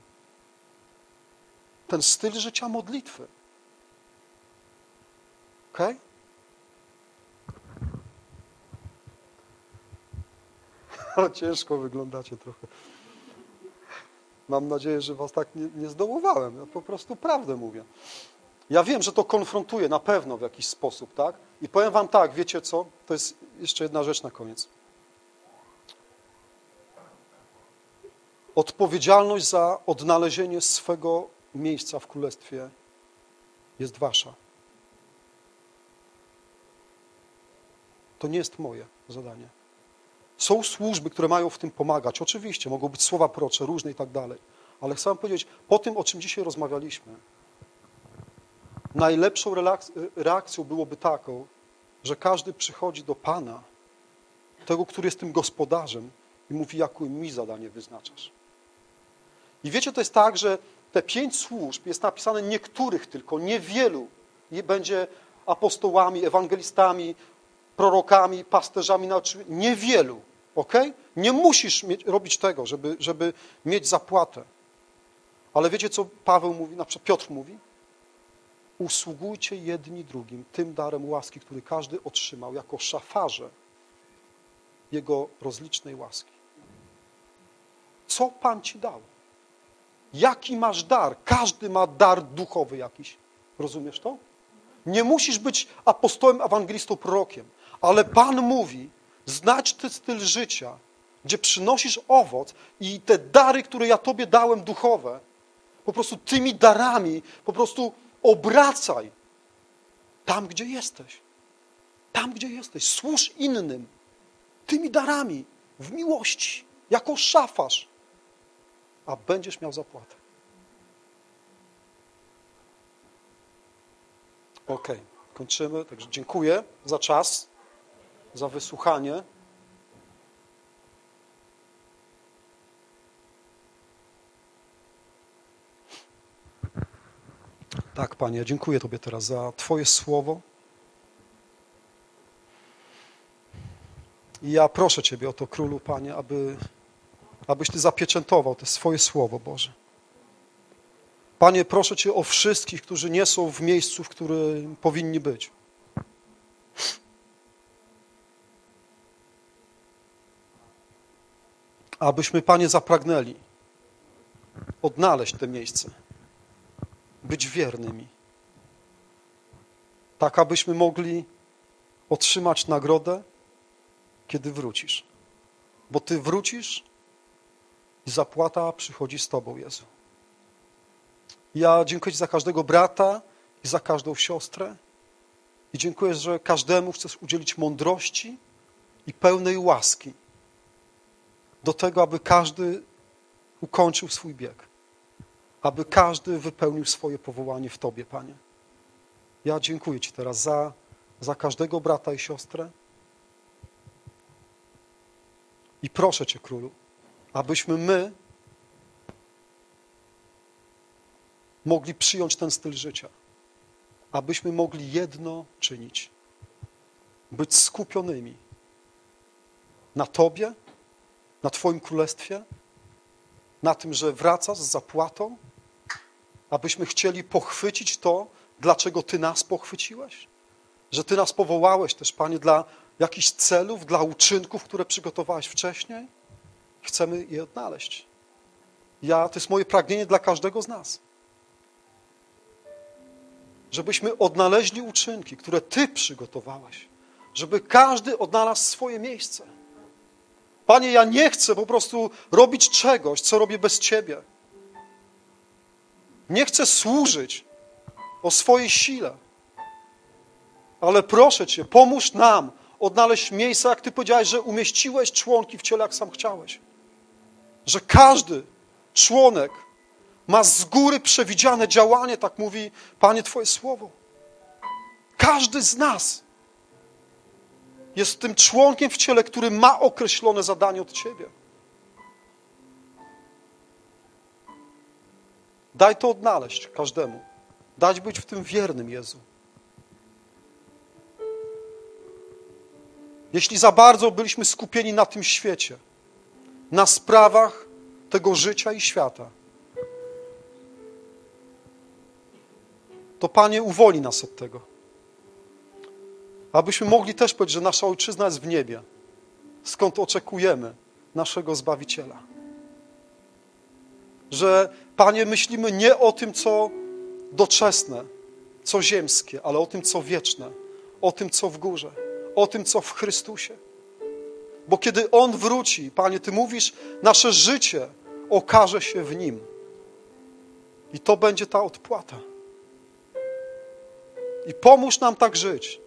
Ten styl życia modlitwy. Okej? Ale ciężko wyglądacie trochę. Mam nadzieję, że was tak nie zdołowałem. Ja po prostu prawdę mówię. Ja wiem, że to konfrontuje na pewno w jakiś sposób, tak? I powiem wam tak, wiecie co? To jest jeszcze jedna rzecz na koniec. Odpowiedzialność za odnalezienie swego miejsca w Królestwie jest wasza. To nie jest moje zadanie. Są służby, które mają w tym pomagać. Oczywiście, mogą być słowa prorocze, różne i tak dalej. Ale chcę wam powiedzieć, po tym, o czym dzisiaj rozmawialiśmy, najlepszą reakcją byłoby taką, że każdy przychodzi do Pana, tego, który jest tym gospodarzem i mówi, jakie mi zadanie wyznaczasz. I wiecie, to jest tak, że te 5 służb jest napisane niektórych tylko, niewielu. Nie będzie apostołami, ewangelistami, prorokami, pasterzami, niewielu. Okay? Nie musisz robić tego, żeby mieć zapłatę. Ale wiecie, co Paweł mówi, na przykład Piotr mówi? Usługujcie jedni drugim tym darem łaski, który każdy otrzymał jako szafarze Jego rozlicznej łaski. Co Pan ci dał? Jaki masz dar? Każdy ma dar duchowy jakiś. Rozumiesz to? Nie musisz być apostołem, ewangelistą, prorokiem, ale Pan mówi, znać ten styl życia, gdzie przynosisz owoc i te dary, które ja Tobie dałem duchowe, po prostu tymi darami po prostu obracaj tam, gdzie jesteś. Tam, gdzie jesteś. Służ innym tymi darami w miłości, jako szafarz, a będziesz miał zapłatę. Okej, kończymy. Także dziękuję za czas, za wysłuchanie. Tak, Panie, dziękuję Tobie teraz za Twoje słowo. I ja proszę Ciebie o to, Królu, Panie, abyś Ty zapieczętował to swoje słowo, Boże. Panie, proszę Cię o wszystkich, którzy nie są w miejscu, w którym powinni być. Abyśmy, Panie, zapragnęli odnaleźć te miejsce. być wiernymi. Tak, abyśmy mogli otrzymać nagrodę, kiedy wrócisz. Bo Ty wrócisz i zapłata przychodzi z Tobą, Jezu. Ja dziękuję Ci za każdego brata i za każdą siostrę. I dziękuję, że każdemu chcesz udzielić mądrości i pełnej łaski do tego, aby każdy ukończył swój bieg. Aby każdy wypełnił swoje powołanie w Tobie, Panie. Ja dziękuję Ci teraz za każdego brata i siostrę. I proszę Cię, Królu, abyśmy my mogli przyjąć ten styl życia. Abyśmy mogli jedno czynić. Być skupionymi na Tobie, na Twoim Królestwie, na tym, że wracasz z zapłatą, abyśmy chcieli pochwycić to, dlaczego Ty nas pochwyciłeś. Że Ty nas powołałeś też, Panie, dla jakichś celów, dla uczynków, które przygotowałeś wcześniej. Chcemy je odnaleźć. To jest moje pragnienie dla każdego z nas. Żebyśmy odnaleźli uczynki, które Ty przygotowałeś. Żeby każdy odnalazł swoje miejsce. Panie, ja nie chcę po prostu robić czegoś, co robię bez Ciebie. Nie chcę służyć o swojej sile. Ale proszę Cię, pomóż nam odnaleźć miejsca, jak Ty powiedziałeś, że umieściłeś członki w ciele, jak sam chciałeś. Że każdy członek ma z góry przewidziane działanie, tak mówi, Panie, Twoje słowo. Każdy z nas jest tym członkiem w ciele, który ma określone zadanie od Ciebie. Daj to odnaleźć każdemu. Daj być w tym wiernym, Jezu. Jeśli za bardzo byliśmy skupieni na tym świecie, na sprawach tego życia i świata, to Panie, uwolnij nas od tego. Abyśmy mogli też powiedzieć, że nasza Ojczyzna jest w niebie, skąd oczekujemy naszego Zbawiciela. Że, Panie, myślimy nie o tym, co doczesne, co ziemskie, ale o tym, co wieczne, o tym, co w górze, o tym, co w Chrystusie. Bo kiedy On wróci, Panie, Ty mówisz, nasze życie okaże się w Nim. I to będzie ta odpłata. I pomóż nam tak żyć,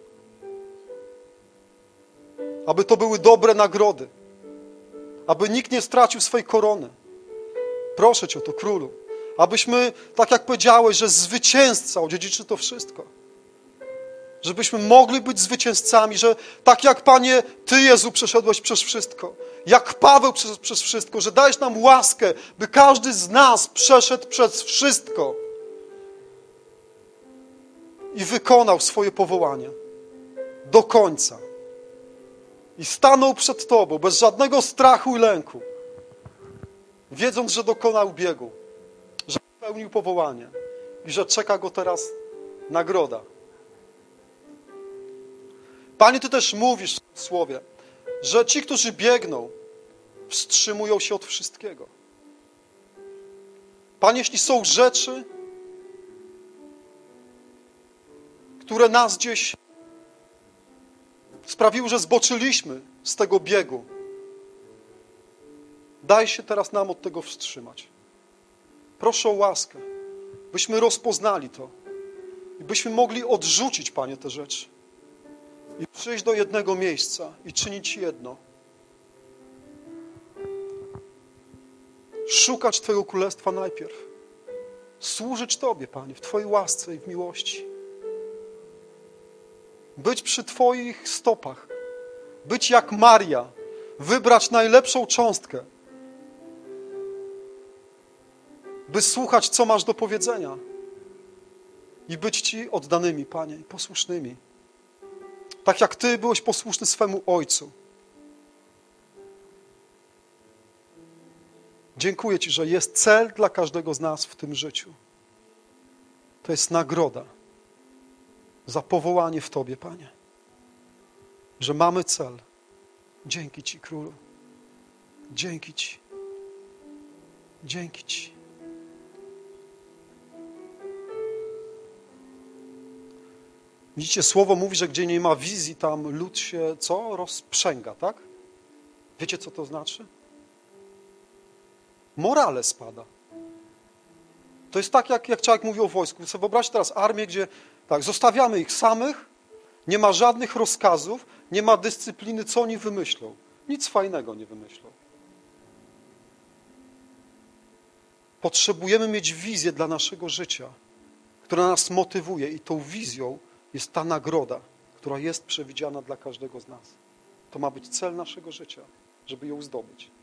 aby to były dobre nagrody, aby nikt nie stracił swej korony. Proszę Cię o to, Królu, abyśmy, tak jak powiedziałeś, że zwycięzca odziedziczy to wszystko. Żebyśmy mogli być zwycięzcami, że tak jak, Panie, Ty, Jezu, przeszedłeś przez wszystko, jak Paweł przeszedł przez wszystko, że dajesz nam łaskę, by każdy z nas przeszedł przez wszystko i wykonał swoje powołanie do końca. I stanął przed Tobą bez żadnego strachu i lęku, wiedząc, że dokonał biegu, że spełnił powołanie i że czeka go teraz nagroda. Panie, Ty też mówisz w Słowie, że ci, którzy biegną, wstrzymują się od wszystkiego. Panie, jeśli są rzeczy, które nas gdzieś sprawiły, że zboczyliśmy z tego biegu, daj się teraz nam od tego wstrzymać. Proszę o łaskę, byśmy rozpoznali to i byśmy mogli odrzucić, Panie, te rzeczy i przyjść do jednego miejsca i czynić jedno. Szukać Twojego Królestwa najpierw. Służyć Tobie, Panie, w Twojej łasce i w miłości. Być przy Twoich stopach. Być jak Maria. Wybrać najlepszą cząstkę. By słuchać, co masz do powiedzenia. I być Ci oddanymi, Panie, i posłusznymi. Tak jak Ty byłeś posłuszny swemu Ojcu. Dziękuję Ci, że jest cel dla każdego z nas w tym życiu. To jest nagroda za powołanie w Tobie, Panie. Że mamy cel. Dzięki Ci, Królu. Dzięki Ci. Dzięki Ci. Widzicie, słowo mówi, że gdzie nie ma wizji, tam lud się, co? Rozprzęga, tak? Wiecie, co to znaczy? Morale spada. To jest tak, jak człowiek mówi o wojsku. Sobie wyobraźcie teraz armię, gdzie tak, zostawiamy ich samych, nie ma żadnych rozkazów, nie ma dyscypliny, co oni wymyślą. Nic fajnego nie wymyślą. Potrzebujemy mieć wizję dla naszego życia, która nas motywuje i tą wizją jest ta nagroda, która jest przewidziana dla każdego z nas. To ma być cel naszego życia, żeby ją zdobyć.